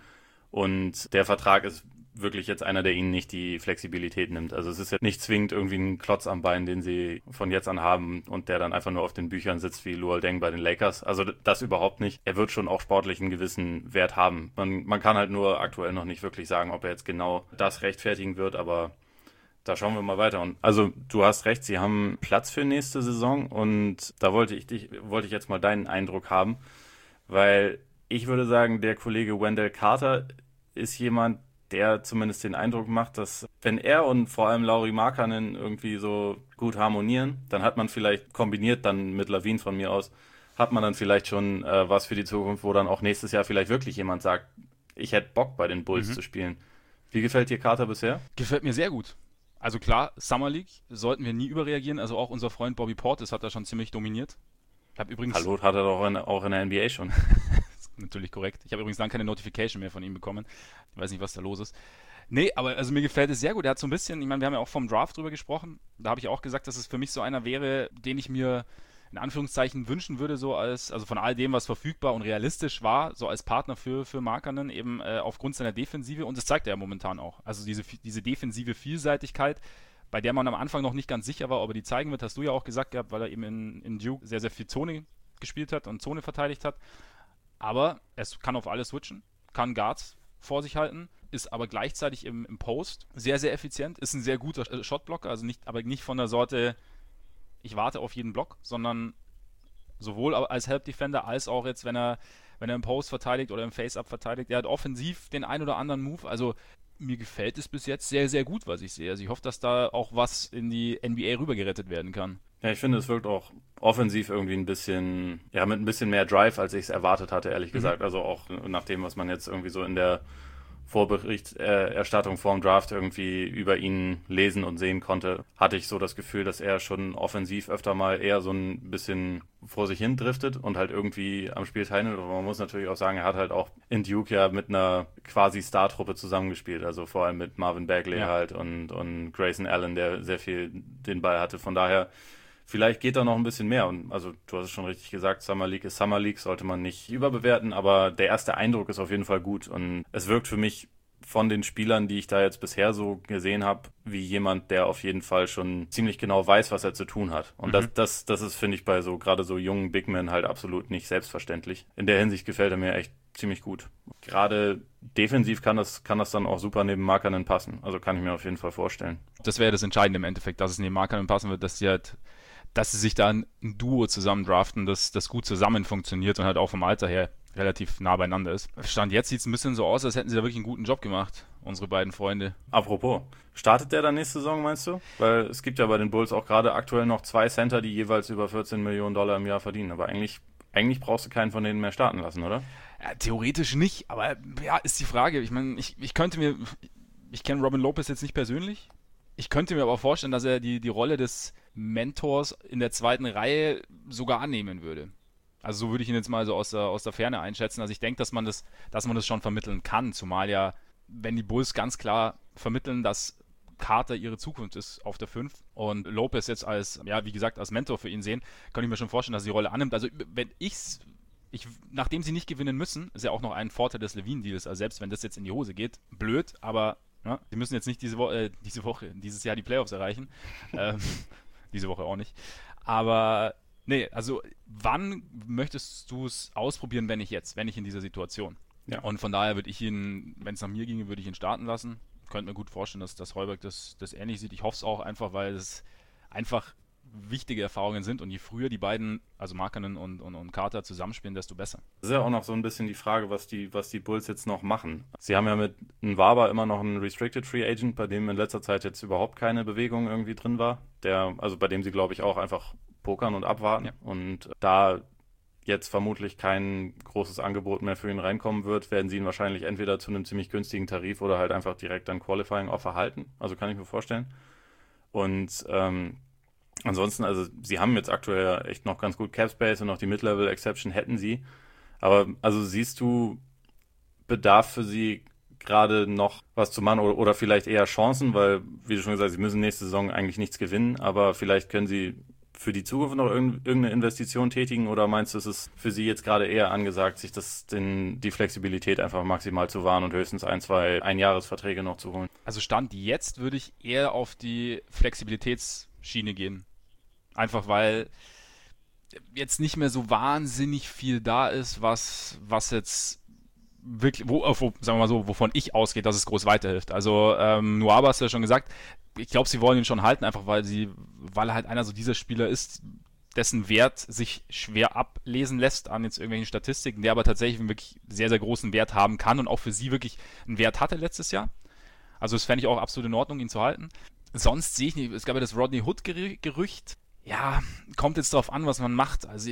Und der Vertrag ist wirklich jetzt einer, der ihnen nicht die Flexibilität nimmt. Also es ist ja nicht zwingend irgendwie ein Klotz am Bein, den sie von jetzt an haben und der dann einfach nur auf den Büchern sitzt wie Luol Deng bei den Lakers. Also das überhaupt nicht. Er wird schon auch sportlich einen gewissen Wert haben. Man, man kann halt nur aktuell noch nicht wirklich sagen, ob er jetzt genau das rechtfertigen wird, aber da schauen wir mal weiter. Und also du hast recht, sie haben Platz für nächste Saison und da wollte ich dich, wollte ich jetzt mal deinen Eindruck haben, weil ich würde sagen, der Kollege Wendell Carter ist jemand, der zumindest den Eindruck macht, dass wenn er und vor allem Lauri Markkanen irgendwie so gut harmonieren, dann hat man vielleicht kombiniert dann mit Lavine von mir aus, hat man dann vielleicht schon äh, was für die Zukunft, wo dann auch nächstes Jahr vielleicht wirklich jemand sagt, ich hätte Bock bei den Bulls mhm. zu spielen. Wie gefällt dir Carter bisher? Gefällt mir sehr gut. Also klar, Summer League sollten wir nie überreagieren. Also auch unser Freund Bobby Portis hat da schon ziemlich dominiert. Ich habe übrigens Hallo, hat er doch in, auch in der N B A schon. Natürlich korrekt. Ich habe übrigens dann keine Notification mehr von ihm bekommen. Ich weiß nicht, was da los ist. Nee, aber also mir gefällt es sehr gut. Er hat so ein bisschen, ich meine, wir haben ja auch vom Draft drüber gesprochen. Da habe ich auch gesagt, dass es für mich so einer wäre, den ich mir in Anführungszeichen wünschen würde, so als, also von all dem, was verfügbar und realistisch war, so als Partner für, für Markkanen, eben äh, aufgrund seiner Defensive. Und das zeigt er ja momentan auch. Also diese, diese defensive Vielseitigkeit, bei der man am Anfang noch nicht ganz sicher war, ob er die zeigen wird, hast du ja auch gesagt gehabt, weil er eben in, in Duke sehr, sehr viel Zone gespielt hat und Zone verteidigt hat. Aber es kann auf alles switchen, kann Guards vor sich halten, ist aber gleichzeitig im, im Post sehr, sehr effizient, ist ein sehr guter Shotblocker, also nicht, aber nicht von der Sorte, ich warte auf jeden Block, sondern sowohl als Help Defender als auch jetzt, wenn er, wenn er im Post verteidigt oder im Face-Up verteidigt. Er hat offensiv den ein oder anderen Move, also mir gefällt es bis jetzt sehr, sehr gut, was ich sehe. Also ich hoffe, dass da auch was in die N B A rübergerettet werden kann. Ja, ich finde, es wirkt auch offensiv irgendwie ein bisschen, ja, mit ein bisschen mehr Drive, als ich es erwartet hatte, ehrlich mhm. gesagt. Also auch nach dem, was man jetzt irgendwie so in der Vorberichterstattung vorm Draft irgendwie über ihn lesen und sehen konnte, hatte ich so das Gefühl, dass er schon offensiv öfter mal eher so ein bisschen vor sich hin driftet und halt irgendwie am Spiel teilnimmt. Aber man muss natürlich auch sagen, er hat halt auch in Duke ja mit einer quasi Star-Truppe zusammengespielt, also vor allem mit Marvin Bagley ja. halt und, und Grayson Allen, der sehr viel den Ball hatte. Von daher vielleicht geht da noch ein bisschen mehr. Und also du hast es schon richtig gesagt, Summer League ist Summer League, sollte man nicht überbewerten, aber der erste Eindruck ist auf jeden Fall gut. Und es wirkt für mich von den Spielern, die ich da jetzt bisher so gesehen habe, wie jemand, der auf jeden Fall schon ziemlich genau weiß, was er zu tun hat. Und mhm. das, das, das ist, finde ich, bei so gerade so jungen Big Men halt absolut nicht selbstverständlich. In der Hinsicht gefällt er mir echt ziemlich gut. Gerade defensiv kann das, kann das dann auch super neben Markkanen passen. Also kann ich mir auf jeden Fall vorstellen. Das wäre das Entscheidende im Endeffekt, dass es neben Markkanen passen wird, dass sie halt dass sie sich da ein Duo zusammen draften, das, das gut zusammen funktioniert und halt auch vom Alter her relativ nah beieinander ist. Stand jetzt sieht es ein bisschen so aus, als hätten sie da wirklich einen guten Job gemacht, unsere beiden Freunde. Apropos, startet der dann nächste Saison, meinst du? Weil es gibt ja bei den Bulls auch gerade aktuell noch zwei Center, die jeweils über vierzehn Millionen Dollar im Jahr verdienen, aber eigentlich eigentlich brauchst du keinen von denen mehr starten lassen, oder? Ja, theoretisch nicht, aber ja, ist die Frage. Ich meine, ich, ich könnte mir, ich kenne Robin Lopez jetzt nicht persönlich. Ich könnte mir aber vorstellen, dass er die, die Rolle des Mentors in der zweiten Reihe sogar annehmen würde. Also so würde ich ihn jetzt mal so aus der, aus der Ferne einschätzen. Also ich denke, dass man das, dass man das schon vermitteln kann, zumal ja, wenn die Bulls ganz klar vermitteln, dass Carter ihre Zukunft ist auf der fünf und Lopez jetzt als, ja, wie gesagt, als Mentor für ihn sehen, kann ich mir schon vorstellen, dass er die Rolle annimmt. Also wenn ich's, ich, nachdem sie nicht gewinnen müssen, ist ja auch noch ein Vorteil des Levine-Deals, also selbst wenn das jetzt in die Hose geht, blöd, aber ja, sie müssen jetzt nicht diese, Wo- äh, diese Woche, dieses Jahr die Playoffs erreichen. ähm, diese Woche auch nicht. Aber nee, also wann möchtest du es ausprobieren, wenn nicht jetzt, wenn nicht in dieser Situation? Ja. Und von daher würde ich ihn, wenn es nach mir ginge, würde ich ihn starten lassen. Könnte mir gut vorstellen, dass, dass Heuberg das, das ähnlich sieht. Ich hoffe es auch einfach, weil es einfach wichtige Erfahrungen sind und je früher die beiden, also Markkanen und, und, und Carter zusammenspielen, desto besser. Das ist ja auch noch so ein bisschen die Frage, was die, was die Bulls jetzt noch machen. Sie haben ja mit Nwaba immer noch einen Restricted Free Agent, bei dem in letzter Zeit jetzt überhaupt keine Bewegung irgendwie drin war. Der, also bei dem sie, glaube ich, auch einfach pokern und abwarten. Ja. Und da jetzt vermutlich kein großes Angebot mehr für ihn reinkommen wird, werden sie ihn wahrscheinlich entweder zu einem ziemlich günstigen Tarif oder halt einfach direkt ein Qualifying Offer halten. Also kann ich mir vorstellen. Und ähm, ansonsten, also sie haben jetzt aktuell echt noch ganz gut Cap Space und noch die Mid-Level Exception hätten sie. Aber also siehst du Bedarf für sie gerade noch was zu machen oder, oder vielleicht eher Chancen, weil, wie du schon gesagt hast, sie müssen nächste Saison eigentlich nichts gewinnen, aber vielleicht können sie für die Zukunft noch irgendeine Investition tätigen oder meinst du, es ist für sie jetzt gerade eher angesagt, sich das, den, die Flexibilität einfach maximal zu wahren und höchstens ein, zwei Einjahresverträge noch zu holen? Also Stand jetzt würde ich eher auf die Flexibilitätsschiene gehen. Einfach weil jetzt nicht mehr so wahnsinnig viel da ist, was, was jetzt wirklich, wo, wo, sagen wir mal so, wovon ich ausgehe, dass es groß weiterhilft. Also ähm, Nwaba hast du ja schon gesagt, ich glaube, sie wollen ihn schon halten, einfach weil sie, weil er halt einer so dieser Spieler ist, dessen Wert sich schwer ablesen lässt an jetzt irgendwelchen Statistiken, der aber tatsächlich einen wirklich sehr, sehr großen Wert haben kann und auch für sie wirklich einen Wert hatte letztes Jahr. Also das fände ich auch absolut in Ordnung, ihn zu halten. Sonst sehe ich nicht, es gab ja das Rodney Hood-Gerücht. Ja, kommt jetzt drauf an, was man macht. Also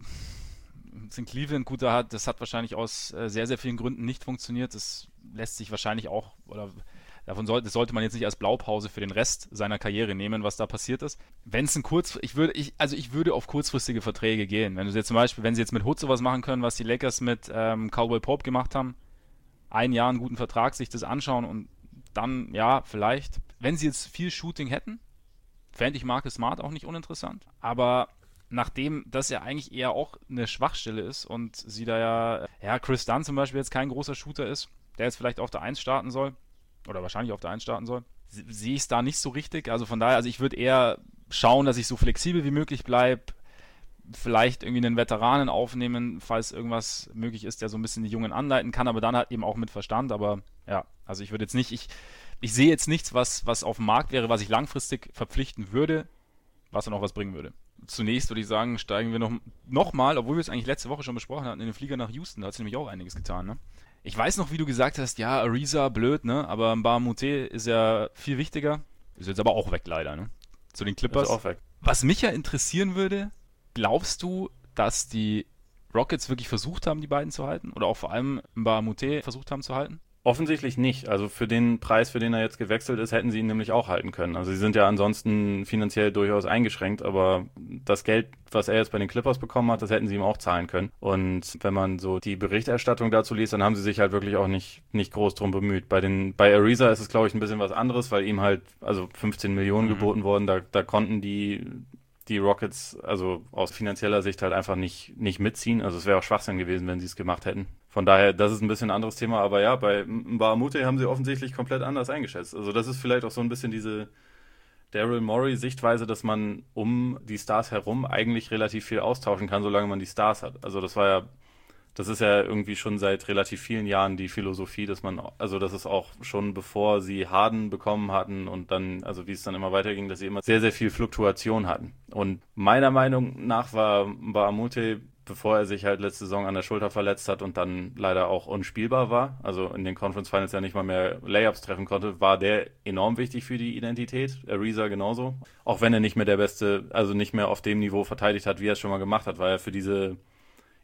in Cleveland, gut, das hat wahrscheinlich aus sehr, sehr vielen Gründen nicht funktioniert. Das lässt sich wahrscheinlich auch, oder davon sollte, das sollte man jetzt nicht als Blaupause für den Rest seiner Karriere nehmen, was da passiert ist. Wenn es ein kurz, ich würde, ich, also ich würde auf kurzfristige Verträge gehen. Wenn du jetzt zum Beispiel, wenn sie jetzt mit Hood sowas machen können, was die Lakers mit ähm, Caldwell Pope gemacht haben, ein Jahr einen guten Vertrag, sich das anschauen und dann, ja, vielleicht. Wenn sie jetzt viel Shooting hätten, fände ich Marcus Smart auch nicht uninteressant. Aber nachdem das ja eigentlich eher auch eine Schwachstelle ist und sie da ja, ja, Chris Dunn zum Beispiel jetzt kein großer Shooter ist, der jetzt vielleicht auf der eins starten soll, oder wahrscheinlich auf der eins starten soll, sehe ich es da nicht so richtig. Also von daher, also ich würde eher schauen, dass ich so flexibel wie möglich bleibe, vielleicht irgendwie einen Veteranen aufnehmen, falls irgendwas möglich ist, der so ein bisschen die Jungen anleiten kann, aber dann halt eben auch mit Verstand. Aber ja, also ich würde jetzt nicht, ich, ich sehe jetzt nichts, was, was auf dem Markt wäre, was ich langfristig verpflichten würde, was dann auch was bringen würde. Zunächst würde ich sagen, steigen wir noch, noch mal, obwohl wir es eigentlich letzte Woche schon besprochen hatten, in den Flieger nach Houston, da hat sich nämlich auch einiges getan, ne? Ich weiß noch, wie du gesagt hast, ja, Ariza, blöd, ne? Aber Mbah a Moute ist ja viel wichtiger. Ist jetzt aber auch weg, leider, ne? Zu den Clippers. Ist auch weg. Was mich ja interessieren würde, glaubst du, dass die Rockets wirklich versucht haben, die beiden zu halten? Oder auch vor allem Mbah a Moute versucht haben zu halten? Offensichtlich nicht. Also für den Preis, für den er jetzt gewechselt ist, hätten sie ihn nämlich auch halten können. Also sie sind ja ansonsten finanziell durchaus eingeschränkt, aber das Geld, was er jetzt bei den Clippers bekommen hat, das hätten sie ihm auch zahlen können. Und wenn man so die Berichterstattung dazu liest, dann haben sie sich halt wirklich auch nicht, nicht groß drum bemüht. Bei den, bei Ariza ist es, glaube ich, ein bisschen was anderes, weil ihm halt, also fünfzehn Millionen mhm. geboten wurden, da, da konnten die, die Rockets, also aus finanzieller Sicht halt einfach nicht, nicht mitziehen. Also es wäre auch Schwachsinn gewesen, wenn sie es gemacht hätten. Von daher, das ist ein bisschen ein anderes Thema, aber ja, bei Mbah a Moute haben sie offensichtlich komplett anders eingeschätzt. Also das ist vielleicht auch so ein bisschen diese Daryl Morey-Sichtweise, dass man um die Stars herum eigentlich relativ viel austauschen kann, solange man die Stars hat. Also das war ja, das ist ja irgendwie schon seit relativ vielen Jahren die Philosophie, dass man, also das ist auch schon bevor sie Harden bekommen hatten und dann, also wie es dann immer weiterging, dass sie immer sehr, sehr viel Fluktuation hatten. Und meiner Meinung nach war Mbah a Moute, bevor er sich halt letzte Saison an der Schulter verletzt hat und dann leider auch unspielbar war, also in den Conference Finals ja nicht mal mehr Layups treffen konnte, war der enorm wichtig für die Identität. Ariza genauso. Auch wenn er nicht mehr der Beste, also nicht mehr auf dem Niveau verteidigt hat, wie er es schon mal gemacht hat, war er für diese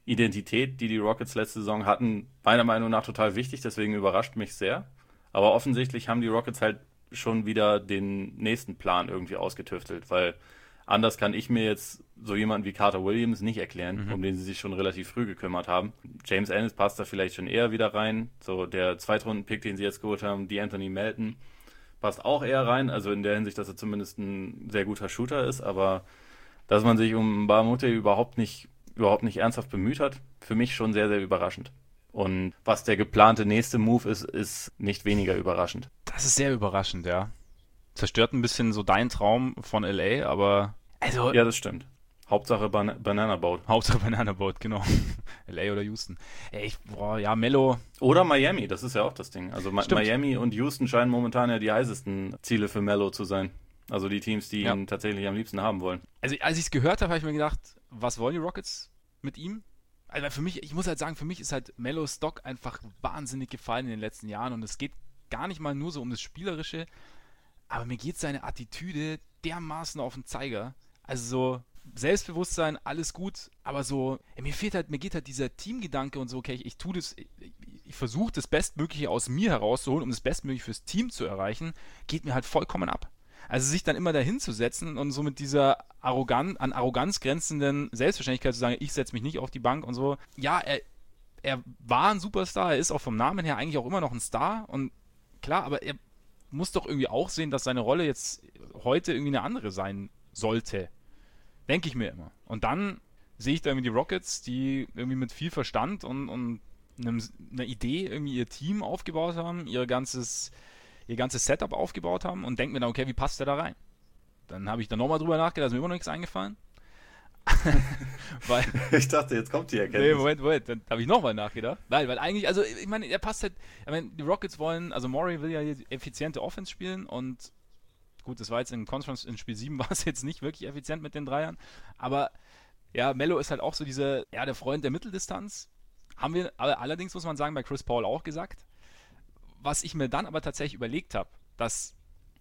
Identität, die die Rockets letzte Saison hatten, meiner Meinung nach total wichtig, deswegen überrascht mich sehr. Aber offensichtlich haben die Rockets halt schon wieder den nächsten Plan irgendwie ausgetüftelt, weil anders kann ich mir jetzt so jemanden wie Carter Williams nicht erklären, mhm. um den sie sich schon relativ früh gekümmert haben. James Ennis passt da vielleicht schon eher wieder rein. So der Zweitrunden-Pick, den sie jetzt geholt haben, die Anthony Melton, passt auch eher rein. Also in der Hinsicht, dass er zumindest ein sehr guter Shooter ist. Aber dass man sich um Mbah a Moute überhaupt nicht, überhaupt nicht ernsthaft bemüht hat, für mich schon sehr, sehr überraschend. Und was der geplante nächste Move ist, ist nicht weniger überraschend. Das ist sehr überraschend, ja. Zerstört ein bisschen so deinen Traum von L A, aber... Also, ja, das stimmt. Hauptsache Ban- Banana Boat. Hauptsache Banana Boat, genau. L A oder Houston. Ey, ich, boah, ja, Melo. Oder Miami, das ist ja auch das Ding. Also Ma- Miami und Houston scheinen momentan ja die heißesten Ziele für Melo zu sein. Also die Teams, die ja. ihn tatsächlich am liebsten haben wollen. Also als ich es gehört habe, habe ich mir gedacht, was wollen die Rockets mit ihm? Also für mich, ich muss halt sagen, für mich ist halt Melos Stock einfach wahnsinnig gefallen in den letzten Jahren und es geht gar nicht mal nur so um das Spielerische, aber mir geht seine Attitüde dermaßen auf den Zeiger. Also so Selbstbewusstsein, alles gut, aber so, ja, mir fehlt halt, mir geht halt dieser Teamgedanke und so, okay, ich, ich tue das, ich, ich versuche das Bestmögliche aus mir herauszuholen, um das Bestmögliche fürs Team zu erreichen, geht mir halt vollkommen ab. Also sich dann immer dahin zu setzen und so mit dieser arrogan, an Arroganz grenzenden Selbstverständlichkeit zu sagen, ich setze mich nicht auf die Bank und so. Ja, er, er war ein Superstar, er ist auch vom Namen her eigentlich auch immer noch ein Star und klar, aber er muss doch irgendwie auch sehen, dass seine Rolle jetzt heute irgendwie eine andere sein sollte. Denke ich mir immer. Und dann sehe ich da irgendwie die Rockets, die irgendwie mit viel Verstand und, und einem, einer Idee irgendwie ihr Team aufgebaut haben, ihr ganzes, ihr ganzes Setup aufgebaut haben und denke mir dann, okay, wie passt der da rein? Dann habe ich da nochmal drüber nachgedacht, ist mir immer noch nichts eingefallen. weil, ich dachte, jetzt kommt die Erkenntnis. Nee, Moment, Moment, dann habe ich nochmal nachgedacht. Nein, weil eigentlich, also ich meine, er passt halt, ich meine, die Rockets wollen, also Morey will ja hier effiziente Offense spielen und gut, das war jetzt in Conference, in Spiel sieben war es jetzt nicht wirklich effizient mit den Dreiern, aber ja, Melo ist halt auch so dieser, ja, der Freund der Mitteldistanz. Haben wir allerdings, muss man sagen, bei Chris Paul auch gesagt. Was ich mir dann aber tatsächlich überlegt habe, dass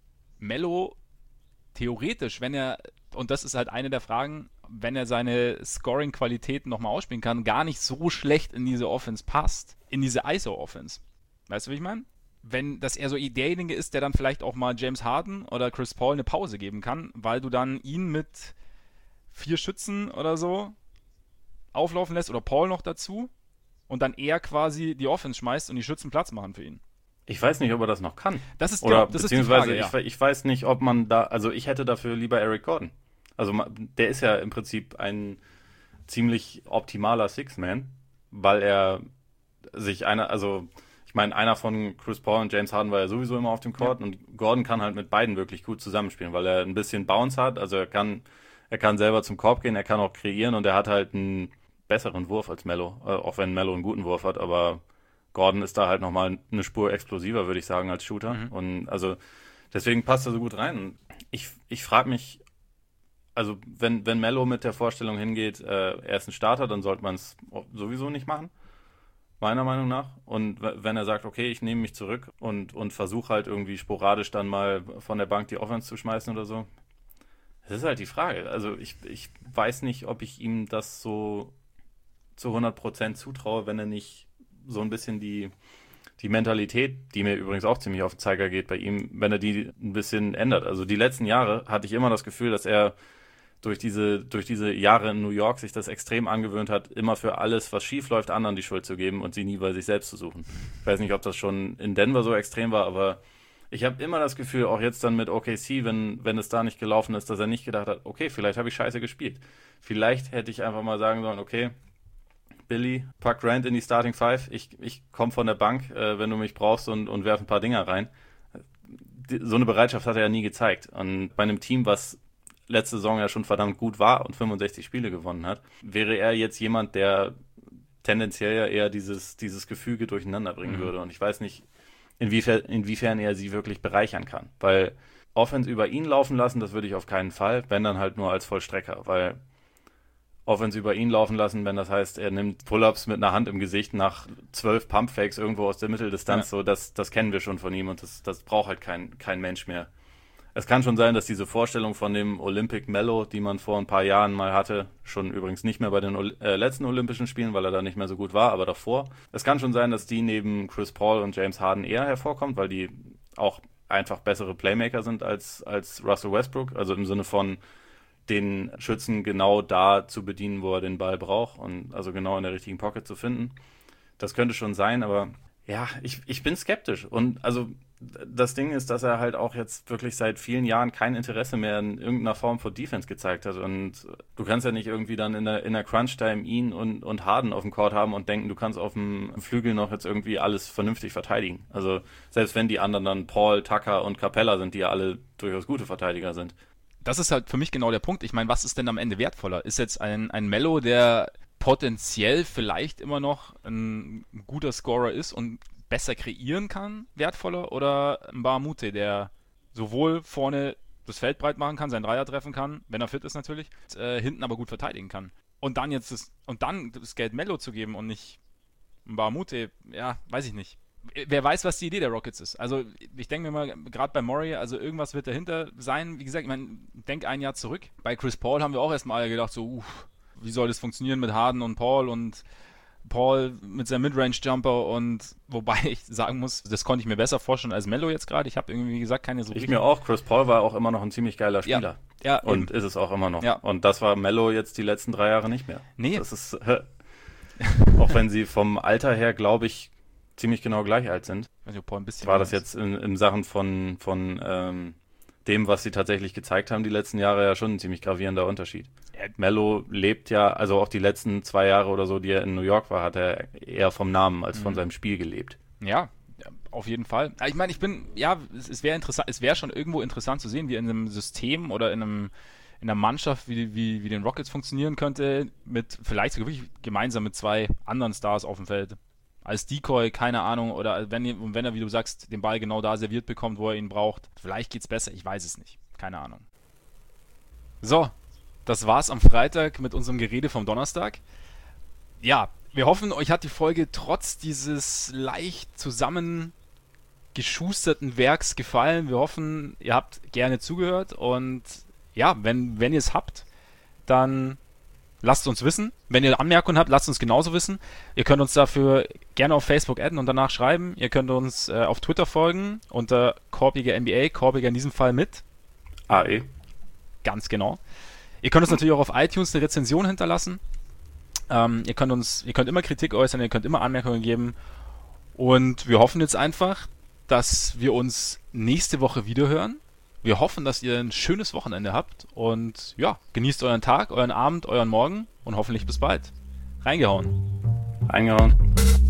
Melo theoretisch, wenn er, und das ist halt eine der Fragen, wenn er seine Scoring-Qualitäten nochmal ausspielen kann, gar nicht so schlecht in diese Offense passt, in diese I S O-Offense. Weißt du, wie ich meine? Wenn das eher so derjenige ist, der dann vielleicht auch mal James Harden oder Chris Paul eine Pause geben kann, weil du dann ihn mit vier Schützen oder so auflaufen lässt oder Paul noch dazu und dann eher quasi die Offense schmeißt und die Schützen Platz machen für ihn. Ich weiß nicht, ob er das noch kann. Das ist, oder genau, das beziehungsweise ist die Frage, ich, ja. ich weiß nicht, ob man da, also ich hätte dafür lieber Eric Gordon. Also der ist ja im Prinzip ein ziemlich optimaler Six-Man, weil er sich einer, also ich meine, einer von Chris Paul und James Harden war ja sowieso immer auf dem Court ja. und Gordon kann halt mit beiden wirklich gut zusammenspielen, weil er ein bisschen Bounce hat, also er kann, er kann selber zum Korb gehen, er kann auch kreieren und er hat halt einen besseren Wurf als Melo, äh, auch wenn Melo einen guten Wurf hat, aber Gordon ist da halt nochmal eine Spur explosiver, würde ich sagen, als Shooter. Mhm. Und also deswegen passt er so gut rein. Ich, ich frage mich, also wenn, wenn Melo mit der Vorstellung hingeht, äh, er ist ein Starter, dann sollte man es sowieso nicht machen, meiner Meinung nach. Und wenn er sagt, okay, ich nehme mich zurück und, und versuche halt irgendwie sporadisch dann mal von der Bank die Offense zu schmeißen oder so, das ist halt die Frage. Also ich, ich weiß nicht, ob ich ihm das so zu hundert Prozent zutraue, wenn er nicht so ein bisschen die, die Mentalität, die mir übrigens auch ziemlich auf den Zeiger geht bei ihm, wenn er die ein bisschen ändert. Also die letzten Jahre hatte ich immer das Gefühl, dass er durch diese, durch diese Jahre in New York sich das extrem angewöhnt hat, immer für alles, was schief läuft, anderen die Schuld zu geben und sie nie bei sich selbst zu suchen. Ich weiß nicht, ob das schon in Denver so extrem war, aber ich habe immer das Gefühl, auch jetzt dann mit O K C, wenn, wenn es da nicht gelaufen ist, dass er nicht gedacht hat, okay, vielleicht habe ich scheiße gespielt. Vielleicht hätte ich einfach mal sagen sollen, okay, Billy, pack Grant in die Starting Five, ich, ich komme von der Bank, äh, wenn du mich brauchst und, und werf ein paar Dinger rein. Die, so eine Bereitschaft hat er ja nie gezeigt. Und bei einem Team, was letzte Saison ja schon verdammt gut war und fünfundsechzig Spiele gewonnen hat, wäre er jetzt jemand, der tendenziell ja eher dieses, dieses Gefüge durcheinander bringen mhm. würde. Und ich weiß nicht, inwiefern, inwiefern er sie wirklich bereichern kann. Weil Offense über ihn laufen lassen, das würde ich auf keinen Fall, wenn dann halt nur als Vollstrecker, weil Offense über ihn laufen lassen, wenn das heißt, er nimmt Pull-Ups mit einer Hand im Gesicht nach zwölf Pump-Fakes irgendwo aus der Mitteldistanz, ja. so das, das kennen wir schon von ihm und das, das braucht halt kein, kein Mensch mehr. Es kann schon sein, dass diese Vorstellung von dem Olympic Melo, die man vor ein paar Jahren mal hatte, schon übrigens nicht mehr bei den Oli- äh, letzten Olympischen Spielen, weil er da nicht mehr so gut war, aber davor. Es kann schon sein, dass die neben Chris Paul und James Harden eher hervorkommt, weil die auch einfach bessere Playmaker sind als, als Russell Westbrook. Also im Sinne von den Schützen genau da zu bedienen, wo er den Ball braucht und also genau in der richtigen Pocket zu finden. Das könnte schon sein, aber ja, ich, ich bin skeptisch. Und also das Ding ist, dass er halt auch jetzt wirklich seit vielen Jahren kein Interesse mehr in irgendeiner Form von Defense gezeigt hat. Und du kannst ja nicht irgendwie dann in der, in der Crunch-Time ihn und, und Harden auf dem Court haben und denken, du kannst auf dem Flügel noch jetzt irgendwie alles vernünftig verteidigen. Also selbst wenn die anderen dann Paul, Tucker und Capella sind, die ja alle durchaus gute Verteidiger sind. Das ist halt für mich genau der Punkt. Ich meine, was ist denn am Ende wertvoller? Ist jetzt ein, ein Melo, der potenziell vielleicht immer noch ein guter Scorer ist und besser kreieren kann, wertvoller, oder ein Bahamute, der sowohl vorne das Feld breit machen kann, seinen Dreier treffen kann, wenn er fit ist natürlich, und, äh, hinten aber gut verteidigen kann. Und dann jetzt das, und dann das Geld Melo zu geben und nicht ein Bahamute, ja, weiß ich nicht. Wer weiß, was die Idee der Rockets ist. Also ich denke mir mal, gerade bei Murray, also irgendwas wird dahinter sein. Wie gesagt, ich meine, denk ein Jahr zurück. Bei Chris Paul haben wir auch erstmal gedacht, so, uff, wie soll das funktionieren mit Harden und Paul und Paul mit seinem Midrange-Jumper, und wobei ich sagen muss, das konnte ich mir besser vorstellen als Melo jetzt gerade. Ich habe irgendwie, wie gesagt, keine so Ich mir auch. Chris Paul war auch immer noch ein ziemlich geiler Spieler. Ja, ja, und eben. ist es auch immer noch. Ja. Und das war Melo jetzt die letzten drei Jahre nicht mehr. Nee. Das ist, äh, auch wenn sie vom Alter her, glaube ich, ziemlich genau gleich alt sind. Ich weiß nicht, ob Paul ein bisschen War das mehr jetzt in, in Sachen von, von ähm, dem, was sie tatsächlich gezeigt haben, die letzten Jahre ja schon ein ziemlich gravierender Unterschied. Ja. Melo lebt ja, also auch die letzten zwei Jahre oder so, die er in New York war, hat er eher vom Namen als von Mhm. seinem Spiel gelebt. Ja, ja, auf jeden Fall. Ich meine, ich bin, ja, es, es wäre interessant, es wäre schon irgendwo interessant zu sehen, wie in einem System oder in einem in einer Mannschaft wie, wie, wie den Rockets funktionieren könnte, mit vielleicht sogar wirklich gemeinsam mit zwei anderen Stars auf dem Feld. Als Decoy, keine Ahnung, oder wenn, wenn er, wie du sagst, den Ball genau da serviert bekommt, wo er ihn braucht. Vielleicht geht's besser, ich weiß es nicht. Keine Ahnung. So, das war's am Freitag mit unserem Gerede vom Donnerstag. Ja, wir hoffen, euch hat die Folge trotz dieses leicht zusammengeschusterten Werks gefallen. Wir hoffen, ihr habt gerne zugehört, und ja, wenn, wenn ihr es habt, dann lasst uns wissen. Wenn ihr Anmerkungen habt, lasst uns genauso wissen. Ihr könnt uns dafür gerne auf Facebook adden und danach schreiben. Ihr könnt uns äh, auf Twitter folgen unter Korbiger N B A, Korbiger in diesem Fall mit A E. Ganz genau. Ihr könnt uns natürlich auch auf iTunes eine Rezension hinterlassen. Ähm, ihr könnt uns, ihr könnt immer Kritik äußern, ihr könnt immer Anmerkungen geben. Und wir hoffen jetzt einfach, dass wir uns nächste Woche wiederhören. Wir hoffen, dass ihr ein schönes Wochenende habt, und ja, genießt euren Tag, euren Abend, euren Morgen, und hoffentlich bis bald. Reingehauen. Eingehauen.